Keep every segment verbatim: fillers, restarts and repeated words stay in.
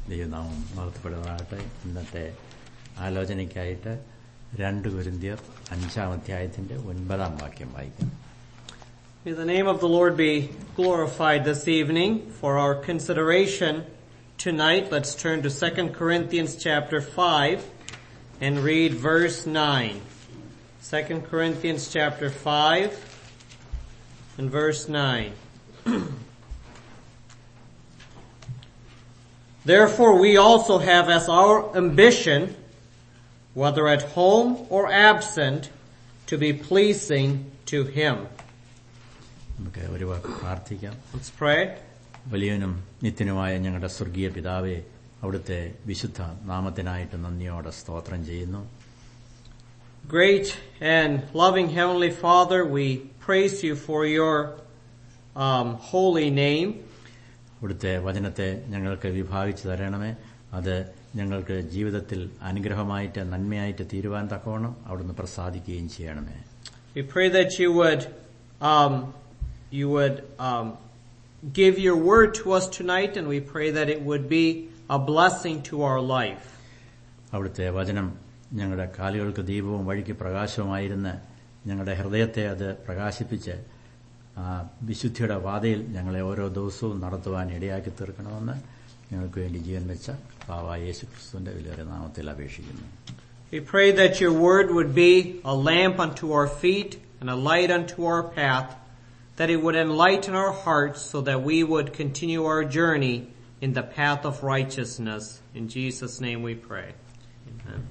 ദൈവനാമം മഹത്വപ്പെടുന്നതാകട്ടെ. ഇന്നത്തെ ആലോചനയ്ക്കായിട്ട് രണ്ട് കൊരിന്ത്യർ അഞ്ചാം അധ്യായത്തിന്റെ ഒൻപതാം വാക്യം വായിക്കാം. May the name of the Lord be glorified this evening. For our consideration tonight, let's turn to Second Corinthians chapter five and read verse nine. Second Corinthians chapter five and verse nine. Therefore we also have as our ambition, whether at home or absent, to be pleasing to Him. നമുക്ക് ഒരു വാക്ക് പ്രാർത്ഥിക്കാം. Let's pray. വലിയവനും നിത്യനുമായ ഞങ്ങളുടെ സ്വർഗീയ പിതാവേ, അവിടുത്തെ വിശുദ്ധ നാമത്തിനായിട്ട് നന്ദിയോടെ സ്തോത്രം ചെയ്യുന്നു. Great and loving Heavenly Father, we praise you for your um, holy name. അവിടുത്തെ വചനത്തെ ഞങ്ങൾക്ക് വിഭാഗിച്ചു തരണമേ. അത് ഞങ്ങൾക്ക് ജീവിതത്തിൽ അനുഗ്രഹമായിട്ട് നന്മയായിട്ട് തീരുവാൻ തക്കവണ്ണം അവിടുന്ന് പ്രസാദിക്കുകയും ചെയ്യണമേ. We pray that you would um, you would um, give your word to us tonight, and we pray that it would be a blessing to our life. അവിടുത്തെ വചനം ഞങ്ങളുടെ കാലുകൾക്ക് ദീപവും വഴിക്ക് പ്രകാശവുമായിരുന്ന് ഞങ്ങളുടെ ഹൃദയത്തെ അത് പ്രകാശിപ്പിച്ച് വിശുദ്ധിയുടെ വാതയിൽ ഞങ്ങളെ ഓരോ ദിവസവും നടത്തുവാൻ ഇടയാക്കി തീർക്കണമെന്ന് ഞങ്ങൾക്ക് വേണ്ടി ജീവൻ വെച്ച കർത്താവായ യേശുക്രിസ്തുവിന്റെ വിലയേറിയ നാമത്തിൽ അപേക്ഷിക്കുന്നു. We pray that your word would be a lamp unto our feet and a light unto our path, that it would enlighten our hearts so that we would continue our journey in the path of righteousness. In Jesus' name we pray. Amen.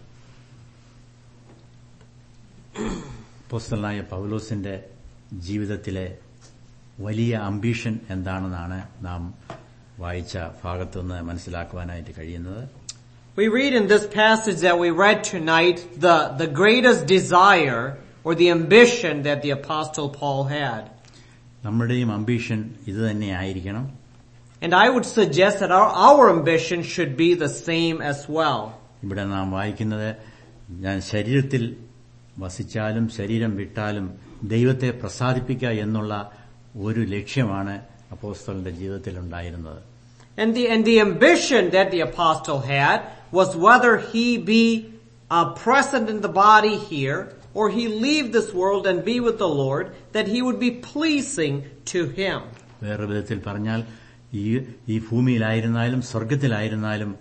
അപ്പോസ്തലനായ പൗലോസിന്റെ ജീവിതത്തിലെ വലിയ ambition എന്താണെന്നാണ് നാം വായിച്ച ഭാഗത്തുനിന്ന് മനസ്സിലാക്കുവാനായിട്ട് കഴിയുന്നത്. We read in this passage that we read tonight the, the greatest desire or the ambition that the Apostle Paul had. നമ്മുടെയും അംബിഷൻ ഇത് തന്നെയായിരിക്കണം. And I would suggest that our, our ambition should be the same as well. ഇവിടെ നാം വായിക്കുന്നത്, ഞാൻ ശരീരത്തിൽ വസിച്ചാലും ശരീരം വിട്ടാലും ദൈവത്തെ പ്രസാദിപ്പിക്കുക എന്നുള്ള ഒരു ലക്ഷ്യമാണ് അപ്പോസ്തലന്റെ ജീവിതത്തിൽ ഉണ്ടായിരുന്നത്. And the and the ambition that the apostle had was whether he be uh, present in the body here or he leave this world and be with the Lord, that he would be pleasing to Him. വേറെ വിധത്തിൽ പറഞ്ഞാൽ ഈ ഈ ഭൂമിയിലായിരുന്നാലും സ്വർഗത്തിലായിരുന്നാലും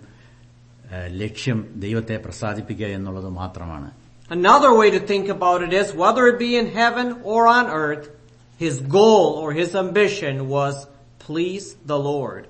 ലക്ഷ്യം ദൈവത്തെ പ്രസാദിപ്പിക്കുക എന്നുള്ളത് മാത്രമാണ്. Another way to think about it is whether it be in heaven or on earth, his goal or his ambition was please the Lord.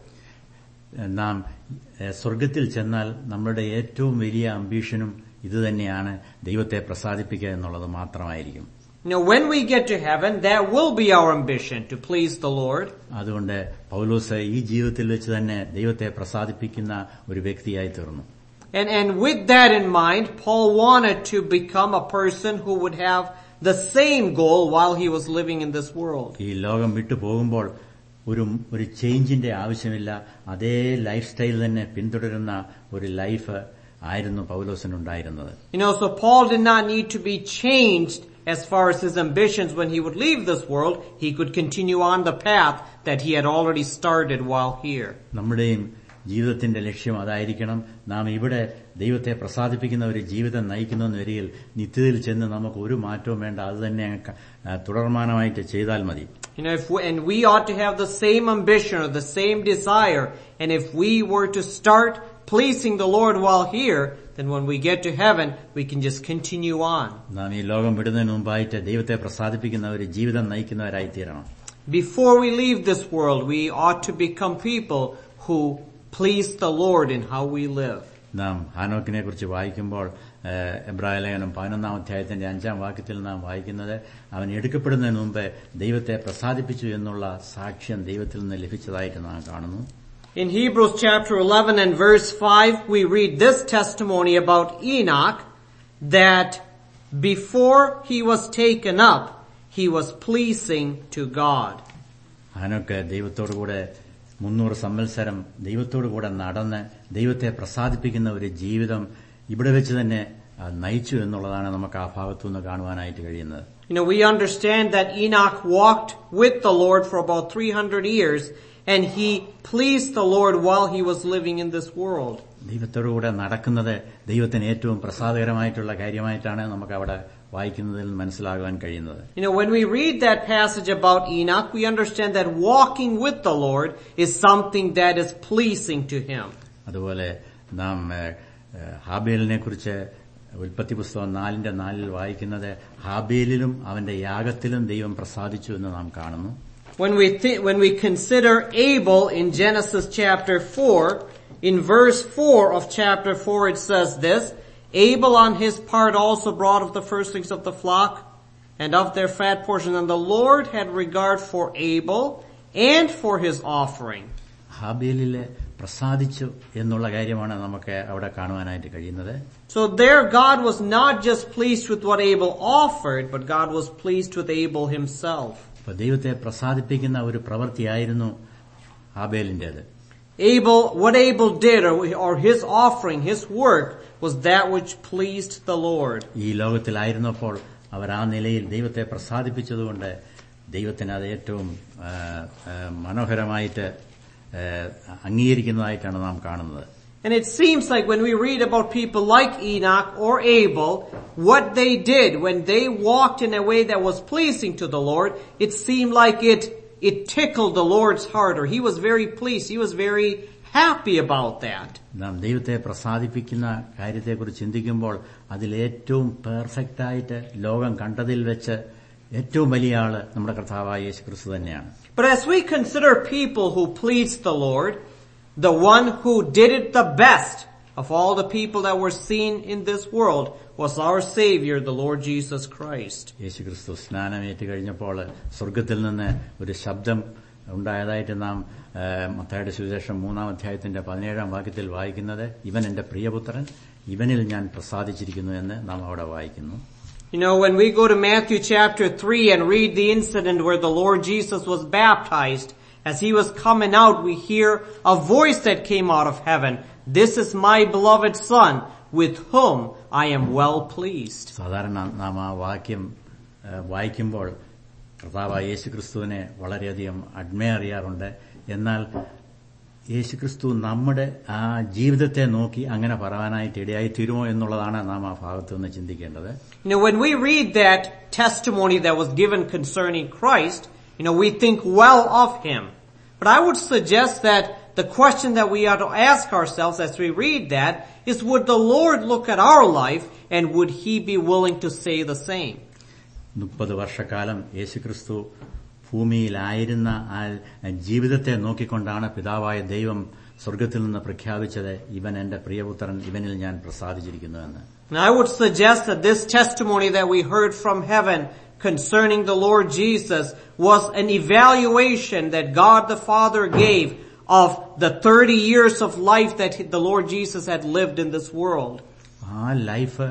നാം സ്വർഗത്തിൽ ചെന്നാൽ നമ്മുടെ ഏറ്റവും വലിയ അംബിഷനും ഇതുതന്നെയാണ്, ദൈവത്തെ പ്രസാദിപ്പിക്കുക എന്നുള്ളത് മാത്രമായിരിക്കും. Now when we get to heaven, that will be our ambition, to please the Lord. അതുകൊണ്ട് പൗലോസ് ഈ ജീവിതത്തിൽ വെച്ച് തന്നെ ദൈവത്തെ പ്രസാദിപ്പിക്കുന്ന ഒരു വ്യക്തിയായി തീർന്നു. And and with that in mind, Paul wanted to become a person who would have the same goal while he was living in this world. ഈ ലോകം വിട്ടു പോകുമ്പോൾ ഒരു ഒരു ചേഞ്ചിന്റെ ആവശ്യമില്ല, അതേ ലൈഫ് സ്റ്റൈൽ തന്നെ പിന്തുടരുന്ന ഒരു ലൈഫ് ആയിരുന്നു പൗലോസിനുണ്ടായിരുന്നത്. You know, so Paul did not need to be changed as far as his ambitions when he would leave this world. He could continue on the path that he had already started while here. നമ്മുടെയും ജീവിതത്തിന്റെ ലക്ഷ്യം അതായിരിക്കണം. നാം ഇവിടെ ദൈവത്തെ പ്രസാദിപ്പിക്കുന്ന ഒരു ജീവിതം നയിക്കുന്ന വരികിൽ നിത്യതയിൽ ചെന്ന് നമുക്ക് ഒരു മാറ്റവും വേണ്ട, അത് തന്നെ തുടർമാനമായിട്ട് ചെയ്താൽ മതി. You know, if we, and we ought to have the same ambition or the same desire, and if we were to start pleasing the Lord while here, then when we get to heaven, we can just continue on. നാം ഈ ലോകം വിടുന്നതിന് മുമ്പായിട്ട് ദൈവത്തെ പ്രസാദിപ്പിക്കുന്ന ഒരു ജീവിതം നയിക്കുന്നവരായി തീരണം. Before we leave this world, we ought to become people who please the Lord in how we live. നാം ഹാനോക്കിനെ കുറിച്ച് വായിക്കുമ്പോൾ എബ്രായ ലേഖനം പതിനൊന്നാം അധ്യായത്തിന്റെ അഞ്ചാം വാക്യത്തിൽ നാം വായിക്കുന്നത്, അവൻ എടുക്കപ്പെടുന്നതിന് മുമ്പ് ദൈവത്തെ പ്രസാദിപ്പിച്ചു എന്നുള്ള സാക്ഷ്യം ദൈവത്തിൽ നിന്ന് ലഭിച്ചതായിട്ട് നാം കാണുന്നു. In Hebrews chapter eleven and verse five, we read this testimony about Enoch, that before he was taken up, he was pleasing to God. ഹാനോക്ക് ദൈവത്തോടു കൂടെ മുന്നൂറ് സംവത്സരം ദൈവത്തോടു കൂടെ നടന്ന് ദൈവത്തെ പ്രസാദിപ്പിക്കുന്ന ഒരു ജീവിതം ഇവിടെ വെച്ച് തന്നെ നയിച്ചു എന്നുള്ളതാണ് നമുക്ക് ആ ഭാഗത്തുനിന്ന് കാണുവാനായിട്ട് കഴിയുന്നത്. You know, we understand that Enoch walked with the Lord for about three hundred years, and he pleased the Lord while he was living in this world. ദൈവത്തോടുകൂടെ നടക്കുന്നത് ദൈവത്തിന് ഏറ്റവും പ്രസാദകരമായിട്ടുള്ള കാര്യമായിട്ടാണ് നമുക്ക് അവിടെ വായിക്കുന്നതിൽ മനസ്സിലാകാൻ കഴിയുന്നത്. You know, when we read that passage about Enoch, we understand that walking with the Lord is something that is pleasing to him. അതുപോലെ നാം ഹാബേലിനെ കുറിച്ച് ഉൽപ്പത്തി പുസ്തകം നാലിന്റെ നാലിൽ വായിക്കുന്നത് ഹാബേലിലും അവന്റെ യാഗത്തിലും ദൈവം പ്രസാദിച്ചു എന്ന് നാം കാണുന്നു. When we th- when we consider Abel in Genesis chapter four, in verse four of chapter four it says this, Abel on his part also brought of the firstlings of the flock and of their fat portion, and the Lord had regard for Abel and for his offering. ഹാബേലിലെ പ്രസാദിച്ചു എന്നുള്ള കാര്യമാണ് നമുക്ക് അവിടെ കാണുവാനായിട്ട് കഴിയുന്നത്. So there God was not just pleased with what Abel offered, but God was pleased with Abel himself. അപ്പോൾ ദൈവത്തെ പ്രസാദിപ്പിക്കുന്ന ഒരു പ്രവൃത്തിയായിരുന്നു ഹാബേലിന്റേത്. Abel, what Abel did, or, or his offering, his work, was that which pleased the Lord. ഈ ലോകത്തിലായിരുന്നപ്പോൾ അവർ ആ നിലയിൽ ദൈവത്തെ പ്രസാദിപ്പിച്ചതുകൊണ്ട് ദൈവത്തിന് അത് ഏറ്റവും മനോഹരമായിട്ട് അംഗീകരിക്കുന്നതായിട്ടാണ് നാം കാണുന്നത്. And it seems like when we read about people like Enoch or Abel, what they did when they walked in a way that was pleasing to the Lord, it seemed like it it tickled the Lord's heart, or he was very pleased, he was very happy about that. നാം ദൈവത്തെ പ്രസാദിപ്പിക്കുന്ന കാര്യത്തെക്കുറിച്ച് ചിന്തിക്കുമ്പോൾ അതിലേറ്റവും perfect ആയിട്ട് ലോകം കണ്ടതിൽ വെച്ച് ഏറ്റവും വലിയ ആള് നമ്മുടെ കർത്താവായ യേശുക്രിസ്തു തന്നെയാണ്. But as we consider people who pleased the Lord, the one who did it the best of all the people that were seen in this world was our Savior, the Lord Jesus Christ. യേശുക്രിസ്തു സ്നാനമേറ്റ് കഴിഞ്ഞപ്പോൾ സ്വർഗ്ഗത്തിൽ നിന്ന് ഒരു ശബ്ദം ഉണ്ടായതായിട്ട് നാം മത്തായിയുടെ സുവിശേഷം മൂന്നാം അധ്യായത്തിന്റെ പതിനേഴാം വാക്യത്തിൽ വായിക്കുന്നത്, ഇവൻ എന്റെ പ്രിയപുത്രൻ, ഇവനിൽ ഞാൻ പ്രസാദിച്ചിരിക്കുന്നു എന്ന് നാം അവിടെ വായിക്കുന്നു. You know, when we go to Matthew chapter three and read the incident where the Lord Jesus was baptized, as he was coming out, we hear a voice that came out of heaven. This is my beloved Son, with whom I am well pleased. സാധാരണ നാം ആ വാക്യം വായിക്കുമ്പോൾ കർത്താവായ യേശുക്രിസ്തുവിനെ വളരെയധികം admire അറിയാറുണ്ട്. എന്നാൽ യേശുക്രിസ്തു നമ്മുടെ ആ ജീവിതത്തെ നോക്കി അങ്ങനെ പറയാനായിട്ട് ഇടയായി തീരുമോ എന്നുള്ളതാണ് നാം ആ ഭാഗത്ത് നിന്ന് ചിന്തിക്കേണ്ടത്. You know, when we read that testimony that was given concerning Christ, you know, we think well of him. But I would suggest that the question that we ought to ask ourselves as we read that is, would the Lord look at our life and would he be willing to say the same? മുപ്പത് വർഷക്കാലം യേശുക്രിസ്തു ഭൂമിയിലായിരുന്ന ആ ജീവിതത്തെ നോക്കിക്കൊണ്ടാണ് പിതാവായ ദൈവം സ്വർഗ്ഗത്തിൽ നിന്ന് പ്രഖ്യാപിച്ചത്, ഇവൻ എന്റെ പ്രിയപുത്രൻ, ഇവനിൽ ഞാൻ പ്രസാദിച്ചിരിക്കുന്നുവെന്ന്. And I would suggest that this testimony that we heard from heaven concerning the Lord Jesus was an evaluation that God the Father gave of the thirty years of life that the Lord Jesus had lived in this world. ആ life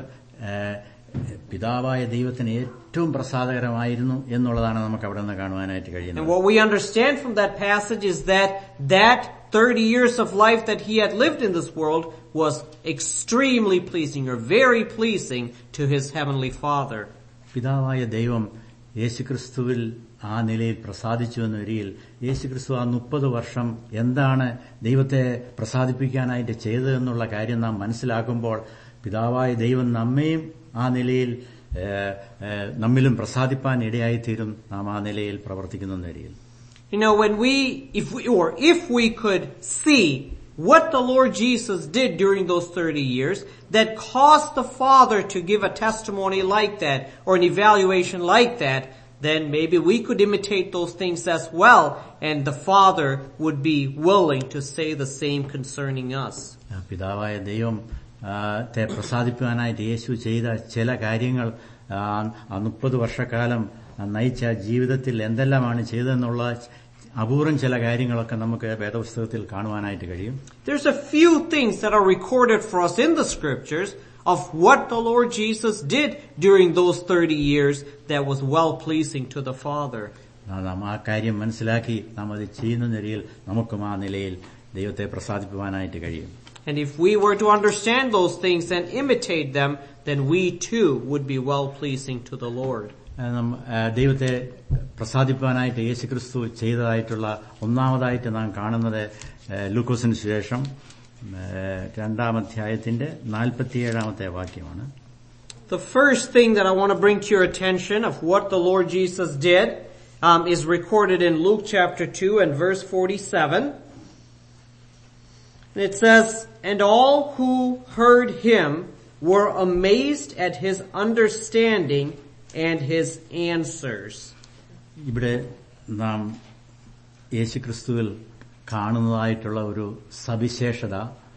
പിതാവായ ദൈവത്തിന് ഏറ്റവും പ്രസാദകരമായിരുന്നു എന്നുള്ളതാണ് നമുക്ക് അവിടെ നിന്ന് കാണുവാനായിട്ട് കഴിയുന്നത്. And what we understand from that passage is that that thirty years of life that he had lived in this world was extremely pleasing, or very pleasing to his heavenly Father. പിതാവായ ദൈവം യേശുക്രിസ്തുവിൽ ആ നിലയിൽ പ്രസാദിച്ചു എന്ന വരിയിൽ യേശുക്രിസ്തു ആ മുപ്പത് വർഷം എന്താണ് ദൈവത്തെ പ്രസാദിപ്പിക്കാനായിട്ട് ചെയ്തതെന്നുള്ള കാര്യം നാം മനസ്സിലാക്കുമ്പോൾ പിതാവായ ദൈവം നമ്മയും ആ നിലയിൽ നമ്മിലും പ്രസാദിപ്പാൻ ഇടയായിത്തീരും നാം ആ നിലയിൽ പ്രവർത്തിക്കുന്ന നിലയിൽ. You know, when we, if we, or if we could see what the Lord Jesus did during those thirty years that caused the Father to give a testimony like that, or an evaluation like that, then maybe we could imitate those things as well, and the Father would be willing to say the same concerning us. പിതാവായ ദൈവം ത്തെ പ്രസാദിപ്പിക്കാനായിട്ട് യേശു ചെയ്ത ചില കാര്യങ്ങൾ ആ മുപ്പത് വർഷക്കാലം നയിച്ച ജീവിതത്തിൽ എന്തെല്ലാമാണ് ചെയ്തതെന്നുള്ള അപൂർവം ചില കാര്യങ്ങളൊക്കെ നമുക്ക് വേദപുസ്തകത്തിൽ കാണുവാനായിട്ട് കഴിയും. There's a few things that are recorded for us in the scriptures of what the Lord Jesus did during those thirty years that was well pleasing to the Father. നാം ആ കാര്യം മനസ്സിലാക്കി നാം അത് ചെയ്യുന്ന നിലയിൽ നമുക്കും ആ നിലയിൽ ദൈവത്തെ പ്രസാദിപ്പിക്കാനായിട്ട് കഴിയും. And if we were to understand those things and imitate them, then we too would be well pleasing to the Lord. ദൈവത്തെ പ്രസാദിപ്പാനായിട്ട് യേശുക്രിസ്തു ചെയ്തതായിട്ടുള്ള ഒന്നാമതായിട്ട് നാം കാണുന്നത് ലൂക്കോസിന് ശേഷം രണ്ടാം അധ്യായത്തിന്റെ നാൽപ്പത്തിയേഴാമത്തെ വാക്യമാണ്. The first thing that I want to bring to your attention of what the Lord Jesus did um, is recorded in Luke chapter two and verse forty-seven. And it says, "And all who heard him were amazed at his understanding and his answers." ഇവിടെ നാം യേശുക്രിസ്തുവിൽ കാണുന്നതായിട്ടുള്ള ഒരു സവിശേഷത,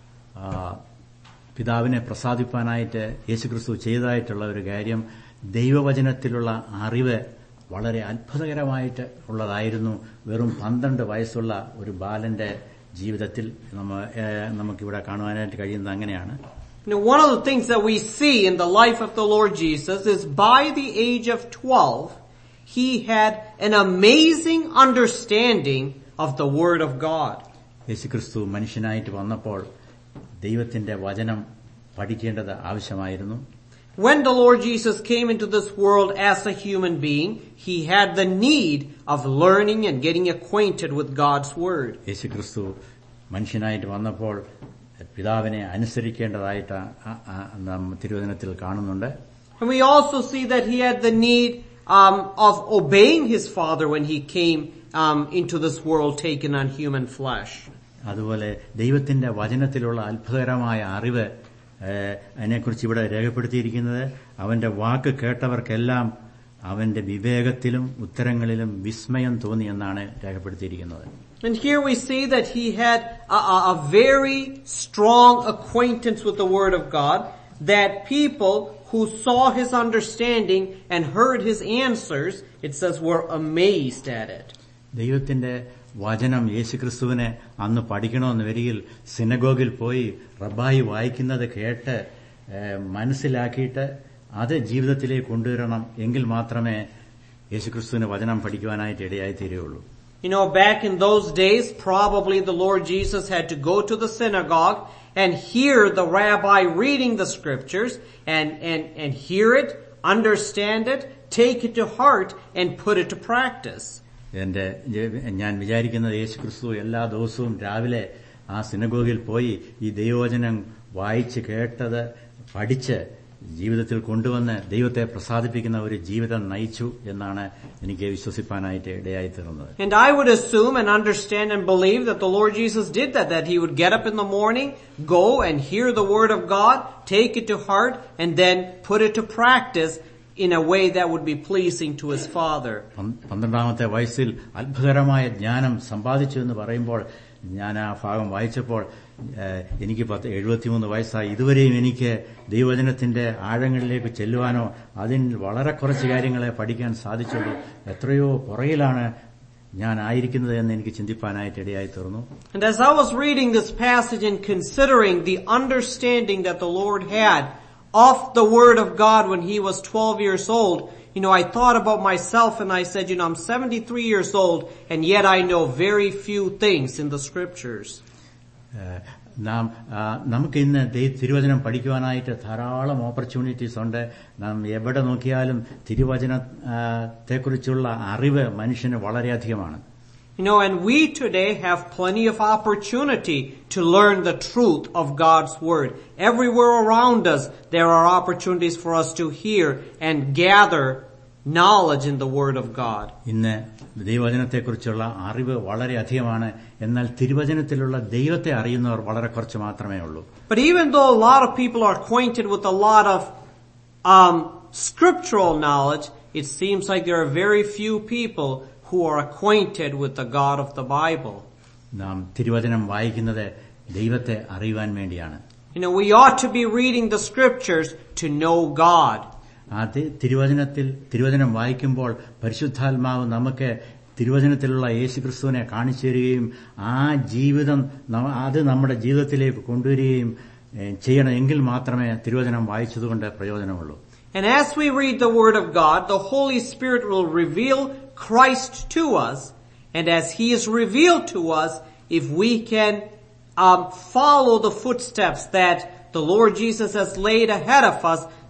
പിതാവിനെ പ്രസാദിപ്പാനായിട്ട് യേശുക്രിസ്തു ചെയ്തതായിട്ടുള്ള ഒരു കാര്യം, ദൈവവചനത്തിലുള്ള അറിവ് വളരെ അത്ഭുതകരമായിട്ട് ഉള്ളതായിരുന്നു. വെറും പന്ത്രണ്ട് വയസ്സുള്ള ഒരു ബാലന്റെ ജീവിതത്തിൽ നമുക്കിവിടെ കാണുവാനായിട്ട് കഴിയുന്നത് അങ്ങനെയാണ്. Now, one of the things that we see in the life of the Lord Jesus is by the age of twelve, he had an amazing understanding of the Word of God. യേശുക്രിസ്തു മനുഷ്യനായിട്ട് വന്നപ്പോൾ ദൈവത്തിന്റെ വചനം പഠിക്കേണ്ടത് ആവശ്യമായിരുന്നു. When the Lord Jesus came into this world as a human being, he had the need of learning and getting acquainted with God's Word. യേശുക്രിസ്തു മനുഷ്യനായിട്ട് വന്നപ്പോൾ പിതാവിനെ അനുസരിക്കേണ്ടതായിട്ട് നാം തിരുവചനത്തിൽ കാണുന്നുണ്ട്. And we also see that he had the need um, of obeying his Father when he came um, into this world taken on human flesh. അതുപോലെ ദൈവത്തിന്റെ വചനത്തിലുള്ള അത്ഭുതകരമായ അറിവ് അതിനെക്കുറിച്ച് ഇവിടെ രേഖപ്പെടുത്തിയിരിക്കുന്നത്, അവന്റെ വാക്ക് കേട്ടവർക്കെല്ലാം അവന്റെ വിവേകത്തിലും ഉത്തരങ്ങളിലും വിസ്മയം തോന്നി എന്നാണ് രേഖപ്പെടുത്തിയിരിക്കുന്നത്. And here we see that he had a, a, a very strong acquaintance with the Word of God, that people who saw his understanding and heard his answers, it says, were amazed at it. ദൈവത്തിന്റെ വചനം യേശുക്രിസ്തുവിനെ അന്ന് പഠിക്കണമെന്ന് വരികിൽ സിനഗോഗിൽ പോയി റബ്ബായി വായിക്കുന്നത് കേട്ട് മനസ്സിലാക്കിയിട്ട് അത് ജീവിതത്തിലേക്ക് കൊണ്ടുവരണം, എങ്കിൽ മാത്രമേ യേശുക്രിസ്തുവിന് വചനം പഠിക്കുവാനായിട്ട് ഇടയായി തീരുകയുള്ളൂ. You know, back in those days, probably the Lord Jesus had to go to the synagogue and hear the rabbi reading the scriptures and, and, and hear it, understand it, take it to heart and put it to practice. എന്റെ ഞാൻ വിചാരിക്കുന്നത് യേശുക്രിസ്തു എല്ലാ ദിവസവും രാവിലെ ആ സിനഗോഗിൽ പോയി ഈ ദൈവവചനം വായിച്ച് കേട്ടത് പഠിച്ച് ജീവിതത്തിൽ കൊണ്ടുവന്ന് ദൈവത്തെ പ്രസാദിപ്പിക്കുന്ന ഒരു ജീവിതം നയിച്ചു എന്നാണ് എനിക്ക് വിശ്വസിപ്പാനായിട്ട് ഇടയായി തീർന്നത്. And I would assume and understand and believe that the Lord Jesus did that, that he would get up in the morning, go and hear the Word of God, take it to heart, and then put it to practice in a way that would be pleasing to his Father. പന്ത്രണ്ടാമത്തെ വയസ്സിൽ അത്ഭുതകരമായ ജ്ഞാനം സമ്പാദിച്ചു എന്ന് പറയുമ്പോൾ ഞാൻ ആ ഭാഗം വായിച്ചപ്പോൾ എനിക്ക് പത്ത് എഴുപത്തിമൂന്ന് വയസ്സായി, ഇതുവരെയും എനിക്ക് ദൈവവചനത്തിന്റെ ആഴങ്ങളിലേക്ക് ചെല്ലുവാനോ അതിൽ വളരെ കുറച്ച് കാര്യങ്ങളെ പഠിക്കാൻ സാധിച്ചുള്ളൂ, എത്രയോ പുറകിലാണ് ഞാൻ ആയിരിക്കുന്നത് എന്ന് എനിക്ക് ചിന്തിപ്പാനായിട്ട് ഇടയായി തീർന്നു. And as I was reading this passage and considering the understanding that the Lord had of the Word of God when he was twelve years old, you know, I thought about myself and I said, you know, I'm seventy-three years old and yet I know very few things in the scriptures. നാം നമുക്ക് ഇന്ന് തിരുവചനം പഠിക്കുവാനായിട്ട് ധാരാളം opportunities ഉണ്ട്. നാം എവിടെ നോക്കിയാലും തിരുവചനത്തെക്കുറിച്ചുള്ള അറിവ് മനുഷ്യന് വളരെയധികമാണ്. You know, and we today have plenty of opportunity to learn the truth of God's Word. Everywhere around us, there are opportunities for us to hear and gather knowledge in the Word of God. ഇന്ന് ദൈവവചനത്തെക്കുറിച്ചുള്ള അറിവ് വളരെ അധികമാണ്. എന്നാൽ തിരുവചനത്തിലുള്ള ദൈവത്തെ അറിയുന്നവർ വളരെ കുറച്ച് മാത്രമേ ഉള്ളൂ. But even though a lot of people are acquainted with a lot of um scriptural knowledge, it seems like there are very few people who are acquainted with the God of the Bible. നാം തിരുവചനം വായിക്കുന്നത് ദൈവത്തെ അറിയുവാൻ വേണ്ടിയാണ്. You know, we ought to be reading the scriptures to know God. ആ തിരുവചനത്തിൽ തിരുവചനം വായിക്കുമ്പോൾ പരിശുദ്ധാത്മാവ് നമുക്ക് തിരുവചനത്തിലുള്ള യേശുക്രിസ്തുവിനെ കാണിച്ചു തരികയും ആ ജീവിതം അത് നമ്മുടെ ജീവിതത്തിലേക്ക് കൊണ്ടുവരികയും ചെയ്യണം, എങ്കിൽ മാത്രമേ തിരുവചനം വായിച്ചതുകൊണ്ട് പ്രയോജനമുള്ളൂ. And as we read the Word of God, the Holy Spirit will reveal Christ to us, and as He is revealed to us, if we can um, follow the footsteps that the Lord Jesus has laid ahead of us,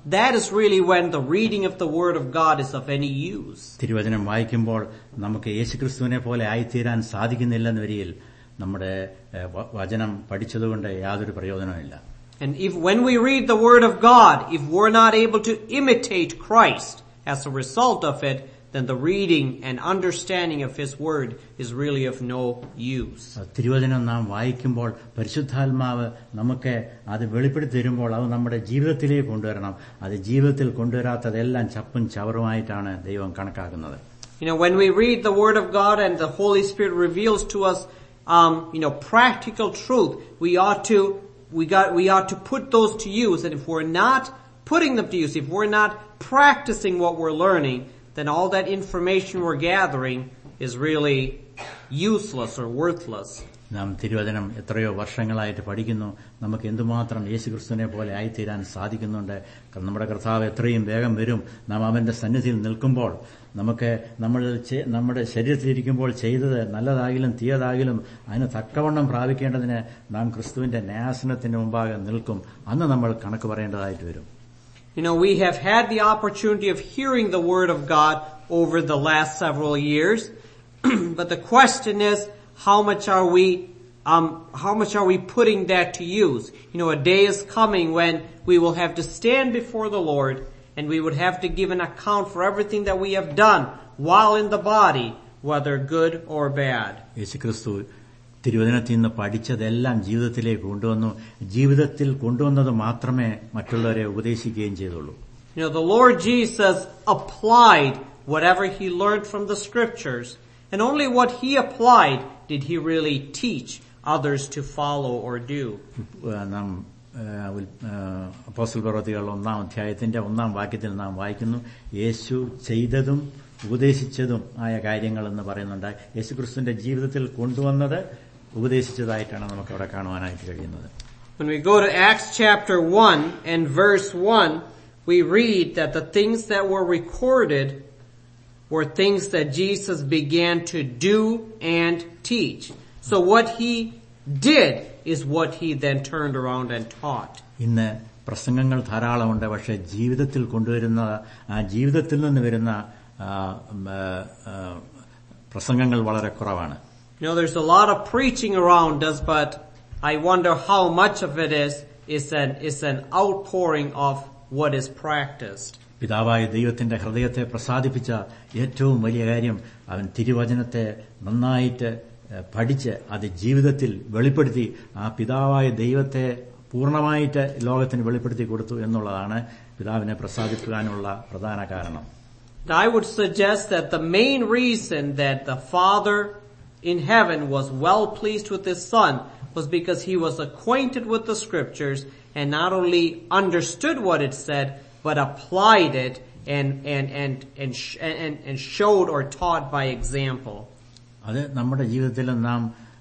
that is really when the reading of the Word of God is of any use. തിരുവചനം വായിക്കുമ്പോൾ നമുക്ക് യേശുക്രിസ്തുവിനെ പോലെ ആയിത്തീരാൻ സാധിക്കുന്നില്ലെന്ന് വരിയിൽ നമ്മുടെ വചനം പഠിച്ചതുകൊണ്ട് യാതൊരു പ്രയോജനമില്ല. And if when we read the Word of God, if we're not able to imitate Christ as a result of it, then the reading and understanding of His Word is really of no use. തിരുവചനം നാം വായിക്കുമ്പോൾ പരിശുദ്ധാത്മാവ് നമുക്ക് അത് വെളിപ്പെടുത്തി തരുമ്പോൾ അത് നമ്മുടെ ജീവിതത്തിലേക്ക് കൊണ്ടുവരണം. അത് ജീവിതത്തിൽ കൊണ്ടുവരാത്തതെല്ലാം ചപ്പും ചവറുമായിട്ടാണ് ദൈവം കണക്കാക്കുന്നത്. You know, when we read the Word of God and the Holy Spirit reveals to us, um, you know, practical truth, we ought to, we got, we ought to put those to use. And if we're not putting them to use, if we're not practicing what we're learning, then all that information we're gathering is really useless or worthless. നാം തിരുവചനം എത്രയോ വർഷങ്ങളായിട്ട് പഠിക്കുന്നു. നമുക്ക് എന്തുമാത്രം യേശുക്രിസ്തുവിനെ പോലെ ആയിത്തീരാൻ സാധിക്കുന്നുണ്ട്. നമ്മുടെ കർത്താവ് എത്രയും വേഗം വരും. നാം അവന്റെ സന്നിധിയിൽ നിൽക്കുമ്പോൾ നമുക്ക് നമ്മൾ നമ്മുടെ ശരീരത്തിലിരിക്കുമ്പോൾ ചെയ്തത് നല്ലതാകിലും തീയതാകിലും അതിന് തക്കവണ്ണം പ്രാപിക്കേണ്ടതിന് നാം ക്രിസ്തുവിന്റെ ന്യായാസനത്തിന് മുമ്പാകെ നിൽക്കും. അന്ന് നമ്മൾ കണക്ക് പറയേണ്ടതായിട്ട് വരും. You know, we have had the opportunity of hearing the Word of God over the last several years, but the question is, how much are we, um, how much are we putting that to use? You know, a day is coming when we will have to stand before the Lord, and we would have to give an account for everything that we have done while in the body, whether good or bad. യേശുക്രിസ്തു തിരുവചനത്തിൽ നിന്ന് പഠിച്ചതെല്ലാം ജീവിതത്തിലേക്ക് കൊണ്ടുവന്നു. ജീവിതത്തിൽ കൊണ്ടുവന്നത് മാത്രമേ മറ്റുള്ളവരെ ഉപദേശിക്കുകയും ചെയ്തുള്ളൂ. You know, the Lord Jesus applied whatever He learned from the Scriptures, and only what He applied did He really teach others to follow or do. നാം അപ്പോസ്തല പ്രവൃത്തികൾ ഒന്നാം അധ്യായത്തിന്റെ ഒന്നാം വാക്യത്തിൽ നാം വായിക്കുന്നു, യേശു ചെയ്തതും ഉപദേശിച്ചതും ആയ കാര്യങ്ങൾ എന്ന് പറയുന്നുണ്ട്. യേശുക്രിസ്തുവിന്റെ ജീവിതത്തിൽ കൊണ്ടുവന്നത് ഉപദേശിച്ചതായിട്ടാണ് നമുക്ക് അവിടെ കാണുവാനായിട്ട് കഴിയുന്നത്. When we go to Acts chapter one and verse one, we read that the things that were recorded were things that Jesus began to do and teach. So what He did is what He then turned around and taught. ഇന്ന് പ്രസംഗങ്ങൾ ധാരാളമുണ്ട്. പക്ഷേ ജീവിതത്തിൽ കൊണ്ടുവരുന്ന ജീവിതത്തിൽ നിന്ന് വരുന്ന പ്രസംഗങ്ങൾ വളരെ കുറവാണ്. You know, there's a lot of preaching around us, but I wonder how much of it is is an is an outpouring of what is practiced. പിതാവായ ദൈവത്തിന്റെ ഹൃദയത്തെ പ്രസാദിപ്പിച്ച ഏറ്റവും വലിയ കാര്യം അവൻ തിരുവചനത്തെ നന്നായിട്ട് പഠിച്ച് അത് ജീവിതത്തിൽ വെളിപ്പെടുത്തി ആ പിതാവായ ദൈവത്തെ പൂർണ്ണമായിട്ട് ലോകത്തിന് വെളിപ്പെടുത്തി കൊടുത്തു എന്നുള്ളതാണ് പിതാവിനെ പ്രസാദിപ്പിക്കാനുള്ള പ്രധാന കാരണം. I would suggest that the main reason that the Father in heaven was well pleased with His Son was because He was acquainted with the Scriptures and not only understood what it said, but applied it and and and and and, and showed or taught by example. അത് നമ്മുടെ ജീവിതത്തിൽ നാം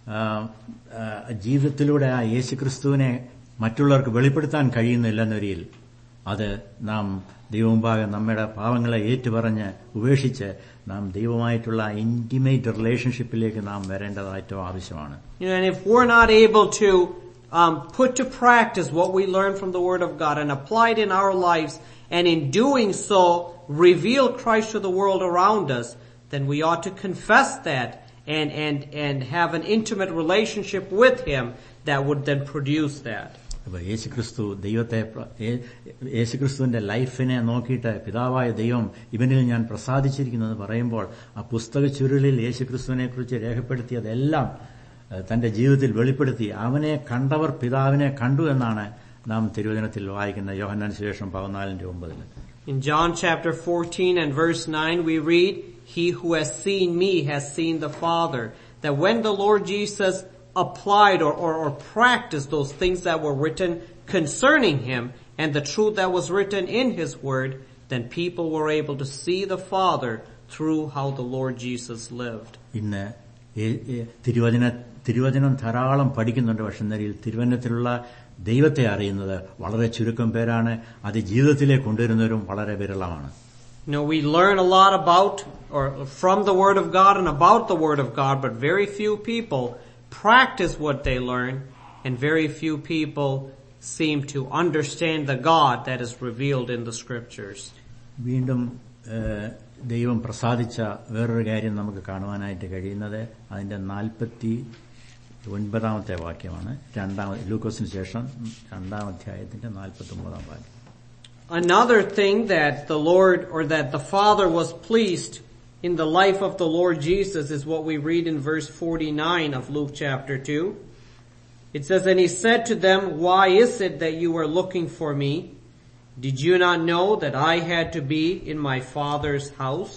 ജീവിതത്തിലൂടെ ആ യേശുക്രിസ്തുവിനെ മറ്റുള്ളവർക്ക് വെളിപ്പെടുത്താൻ കഴിയുന്നില്ലെന്നൊരിയിൽ അത് നാം ദൈവമുമ്പാകെ നമ്മുടെ പാവങ്ങളെ ഏറ്റുപറഞ്ഞ് ഉപേക്ഷിച്ച് നാം ദൈവമായിട്ടുള്ള ഇന്റിമേറ്റ് റിലേഷൻഷിപ്പിലേക്ക് നാം വരേണ്ടതായിട്ടും ആവശ്യമാണ്. And if we're not able to um, put to practice what we learn from the Word of God and apply it in our lives, and in doing so reveal Christ to the world around us, then we ought to confess that and and and have an intimate relationship with Him that would then produce that. അപ്പൊ യേശുക്രിസ്തു ദൈവത്തെ യേശുക്രിസ്തുവിന്റെ ലൈഫിനെ നോക്കിയിട്ട് പിതാവായ ദൈവം ഇവനിൽ ഞാൻ പ്രസാദിച്ചിരിക്കുന്നത് പറയുമ്പോൾ ആ പുസ്തക ചുരുളിൽ യേശുക്രിസ്തുവിനെ കുറിച്ച് രേഖപ്പെടുത്തിയതെല്ലാം തന്റെ ജീവിതത്തിൽ വെളിപ്പെടുത്തി അവനെ കണ്ടവർ പിതാവിനെ കണ്ടു എന്നാണ് നാം തിരുവചനത്തിൽ വായിക്കുന്ന യോഹന്നാൻ സുവിശേഷം പതിനാലിന്റെ ഒമ്പതിൽ. In John chapter fourteen and verse nine we read, "He who has seen me has seen the Father." That when the Lord Jesus applied or, or, or practiced those things that were written concerning Him and the truth that was written in His Word, then people were able to see the Father through how the Lord Jesus lived. ഇന്ന് തിരുവചന തിരുവചനം ധാരാളം പഠിക്കുന്നുണ്ട്. പക്ഷെ നിലയിൽ തിരുവചനത്തിലുള്ള ദൈവത്തെ അറിയുന്നത് വളരെ ചുരുക്കം പേരാണ്. അത് ജീവിതത്തിലേക്ക് കൊണ്ടുവരുന്നവരും വളരെ വിരളമാണ്. You know, we learn a lot about or from the Word of God and about the Word of God, but very few people practice what they learn, and very few people seem to understand the God that is revealed in the scriptures. വീണ്ടും ദൈവം പ്രസാദിച്ച വേറൊരു കാര്യം നമുക്ക് കാണുവാനായിട്ട് കഴിയുന്നത് അതിന്റെ നാൽപ്പത്തി ഒൻപതാമത്തെ വാക്യമാണ്. രണ്ടാമത് ലൂക്കോസിന് ശേഷം രണ്ടാം അധ്യായത്തിന്റെ നാൽപ്പത്തി ഒമ്പതാം വാക്യം. Another thing that the Lord or that the Father was pleased in the life of the Lord Jesus is what we read in verse forty-nine of Luke chapter two. It says, "And he said to them, why is it that you are looking for me? Did you not know that I had to be in my Father's house?"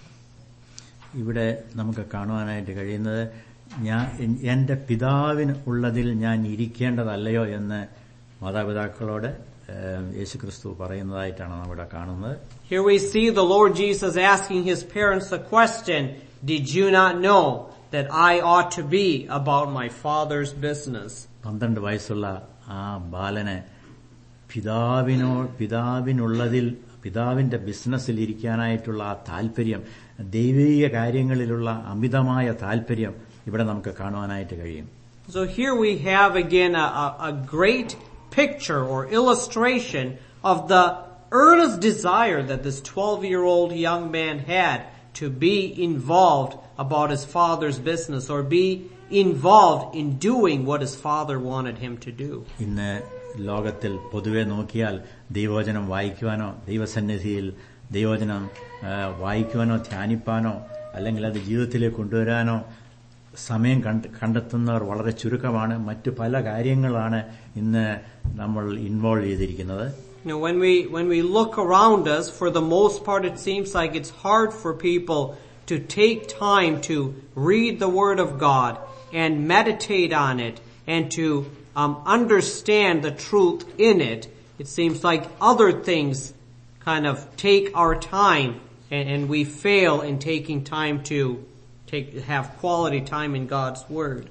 ഇവിടെ നമുക്ക് കാണുവാനായിട്ട് കഴിയുന്നത് ഞാൻ എന്റെ പിതാവിന് ഉള്ളതിൽ ഞാൻ ഇരിക്കേണ്ടതല്ലയോ എന്ന് മാതാപിതാക്കളോട് യേശുക്രിസ്തു പറയുന്നതായിട്ടാണ് നാം ഇവിടെ കാണുന്നത്. Here we see the Lord Jesus asking his parents the question, "Did you not know that I ought to be about my Father's business?" പന്ത്രണ്ട് വയസ്സുള്ള ആ ബാലനെ പിതാവിനോ പിതാവിനുള്ളതിൽ പിതാവിന്റെ ബിസിനസ്സിൽ ഇരിക്കാനായിട്ടുള്ള ആ താല്പര്യം, ദൈവിക കാര്യങ്ങളിലുള്ള അമിതമായ താല്പര്യം ഇവിടെ നമുക്ക് കാണുവാനായിട്ട് കഴിയും. So here we have again a, a, a great picture or illustration of the earnest desire that this twelve-year-old young man had to be involved about his father's business or be involved in doing what his father wanted him to do. ഇന്ന് ലോകത്തിൽ പൊതുവെ നോക്കിയാൽ ദൈവവചനം വായിക്കുവാനോ ദൈവസന്നിധിയിൽ ദൈവവചനം വായിക്കുവാനോ ധ്യാനിപ്പാനോ അല്ലെങ്കിൽ അത് ജീവിതത്തിലേക്ക് കൊണ്ടുവരാനോ സമയം കണ്ടെത്തുന്നവർ വളരെ ചുരുക്കമാണ്. മറ്റു പല കാര്യങ്ങളാണ് ഇന്ന് നമ്മൾ ഇൻവോൾവ് ചെയ്തിരിക്കുന്നത്. You know, when we when we look around us, for the most part it seems like it's hard for people to take time to read the Word of God and meditate on it and to um, understand the truth in it. It seems like other things kind of take our time and, and we fail in taking time to take have quality time in God's Word.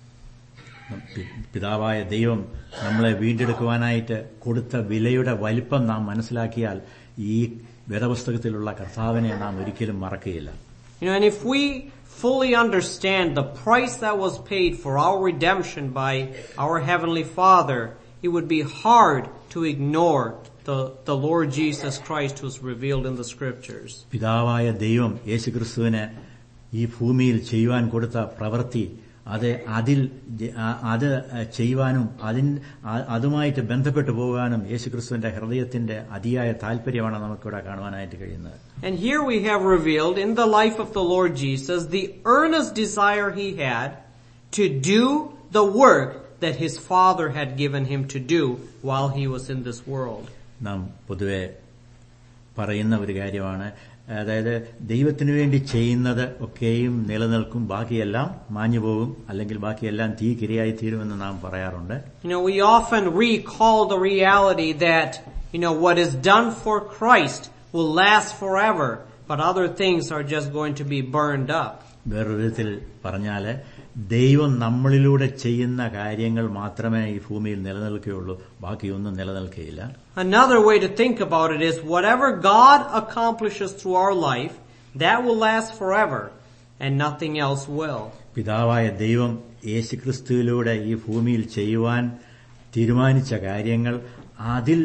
പിതാവായ ദൈവം നമ്മളെ വീണ്ടെടുക്കുവാനായിട്ട് കൊടുത്ത വിലയുടെ വലിപ്പം നാം മനസ്സിലാക്കിയാൽ ഈ വേദപുസ്തകത്തിലുള്ള കർത്താവിനെ നാം ഒരിക്കലും മറക്കുകയില്ല. You know, and if we fully understand the price that was paid for our redemption by our Heavenly Father, it would be hard to ignore the, the Lord Jesus Christ who's revealed in the scriptures. പിതാവായ ദൈവം യേശുക്രിസ്തുവിനെ ഈ ഭൂമിയിൽ ചെയ്യുവാൻ കൊടുത്ത പ്രവൃത്തി, അത് അതിൽ അത് ചെയ്യുവാനും അതിൻ അതുമായിട്ട് ബന്ധപ്പെട്ടു പോകാനും യേശുക്രിസ്തുവിന്റെ ഹൃദയത്തിന്റെ അതിയായ താല്പര്യമാണ് നമുക്കിവിടെ കാണുവാനായിട്ട് കഴിയുന്നത്. And here we have revealed in the life of the Lord Jesus the earnest desire he had to do the work that his Father had given him to do while he was in this world. നാം പൊതുവെ പറയുന്ന ഒരു കാര്യമാണ്, അതായത് ദൈവത്തിനു വേണ്ടി ചെയ്യുന്നത് ഒക്കെയും നിലനിൽക്കും, ബാക്കിയെല്ലാം മാഞ്ഞു പോകും, അല്ലെങ്കിൽ ബാക്കിയെല്ലാം തീക്കിരയായി തീരുമെന്ന് നാം പറയാറുണ്ട്. You know, we often recall the reality that, you know, what is done for Christ will last forever, but other things are just going to be burned up. വേറൊരു വിധത്തിൽ പറഞ്ഞാല് ദൈവം നമ്മളിലൂടെ ചെയ്യുന്ന കാര്യങ്ങൾ മാത്രമേ ഈ ഭൂമിയിൽ നിലനിൽക്കുകയുള്ളൂ, ബാക്കിയൊന്നും നിലനിൽക്കുകയില്ല. Another way to think about it is whatever God accomplishes through our life, that will last forever and nothing else will. പിതാവായ ദൈവം യേശുക്രിസ്തുവിലൂടെ ഈ ഭൂമിയിൽ ചെയ്യുവാൻ തീരുമാനിച്ച കാര്യങ്ങൾ അതിൽ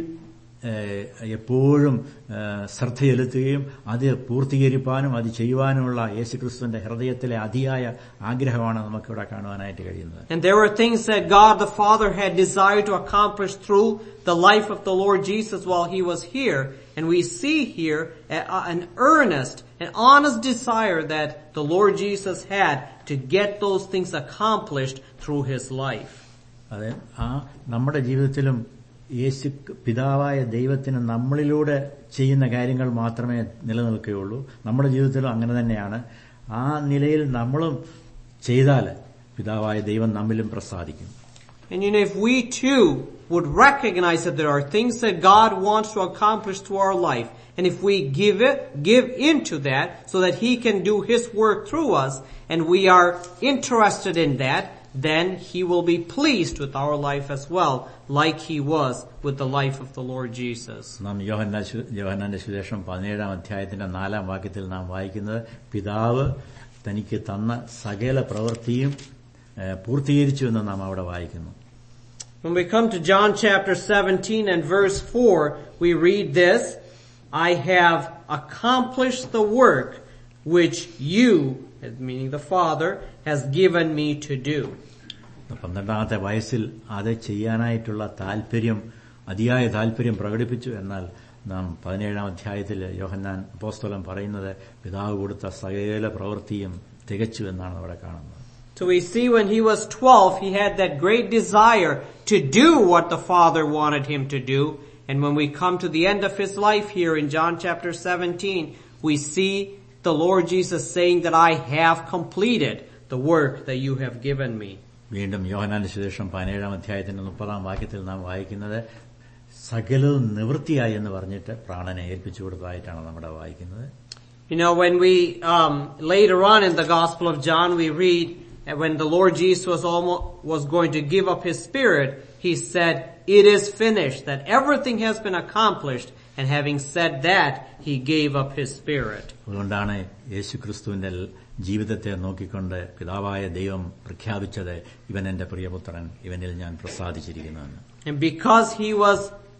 എപ്പോഴും ശ്രദ്ധ ചെലുത്തുകയും അത് പൂർത്തീകരിക്കാനും അത് ചെയ്യുവാനുമുള്ള യേശുക്രിസ്തുവിന്റെ ഹൃദയത്തിലെ അതിയായ ആഗ്രഹമാണ് നമുക്കിവിടെ കാണുവാനായിട്ട് കഴിയുന്നത്. And there were things that God the Father had desired to accomplish through the life of the Lord Jesus while he was here, and we see here an earnest and honest desire that the Lord Jesus had to get those things accomplished through his life. അതെ, ആ നമ്മുടെ ജീവിതത്തിലും യേശു പിതാവായ ദൈവത്തിന് നമ്മളിലൂടെ ചെയ്യുന്ന കാര്യങ്ങൾ മാത്രമേ നിലനിൽക്കുകയുള്ളൂ. നമ്മുടെ ജീവിതത്തിലും അങ്ങനെ തന്നെയാണ്. ആ നിലയിൽ നമ്മളും ചെയ്താൽ പിതാവായ ദൈവം നമ്മിലും പ്രസാദിക്കും. And you know, if we too would recognize that there are things that God wants to accomplish through our life, and if we give it, give into that so that he can do his work through us, and we are interested in that, then he will be pleased with our life as well, like he was with the life of the Lord Jesus. നാം യോഹന്നാന്റെ സുവിശേഷം പതിനേഴാം അധ്യായത്തിന്റെ നാലാം വാക്യത്തിൽ നാം വായിക്കുന്നത്, പിതാവ് തനിക്ക് തന്ന സകല പ്രവൃത്തിയും പൂർത്തീകരിച്ചു എന്ന് നാം അവിടെ വായിക്കുന്നു. When we come to John chapter seventeen and verse four, we read this, I have accomplished the work which you, meaning the Father, has given me to do. പന്ത്രണ്ടാമത്തെ വയസ്സിൽ അത് ചെയ്യാനായിട്ടുള്ള താല്പര്യം, അതിയായ താല്പര്യം പ്രകടിപ്പിച്ചു. എന്നാൽ നാം പതിനേഴാം അധ്യായത്തിൽ യോഹന്നാൻ അപ്പോസ്തലൻ പറയുന്നത് പിതാവ് കൊടുത്ത സകല പ്രവൃത്തിയും തികച്ചു എന്നാണ് അവിടെ കാണുന്നത്. So we see when he was twelve, he had that great desire to do what the Father wanted him to do. And when we come to the end of his life here in John chapter seventeen, we see the Lord Jesus saying that I have completed the work that you have given me. വീണ്ടും യോഹന്നാന്റെ സുവിശേഷം പതിനേഴാം അധ്യായത്തിന്റെ മുപ്പതാം വാക്യത്തിൽ നാം വായിക്കുന്നത് സകലവും നിവൃത്തിയായി എന്ന് പറഞ്ഞിട്ട് പ്രാണനെ ഏൽപ്പിച്ചു കൊടുത്തതായിട്ടാണ് നമ്മുടെ വായിക്കുന്നത്. You know, when we, um, later on in the Gospel of John, we read that when the Lord Jesus was almost, was going to give up his spirit, he said, it is finished, that everything has been accomplished, and having said that, he gave up his spirit. അതുകൊണ്ടാണ് യേശുക്രിസ്തുവിന്റെ ജീവിതത്തെ നോക്കിക്കൊണ്ട് പിതാവായ ദൈവം പ്രഖ്യാപിച്ചത്, ഇവൻ എന്റെ പ്രിയപുത്രൻ, ഇവനിൽ ഞാൻ പ്രസാദിച്ചിരിക്കുന്നുവെന്ന്. And because he was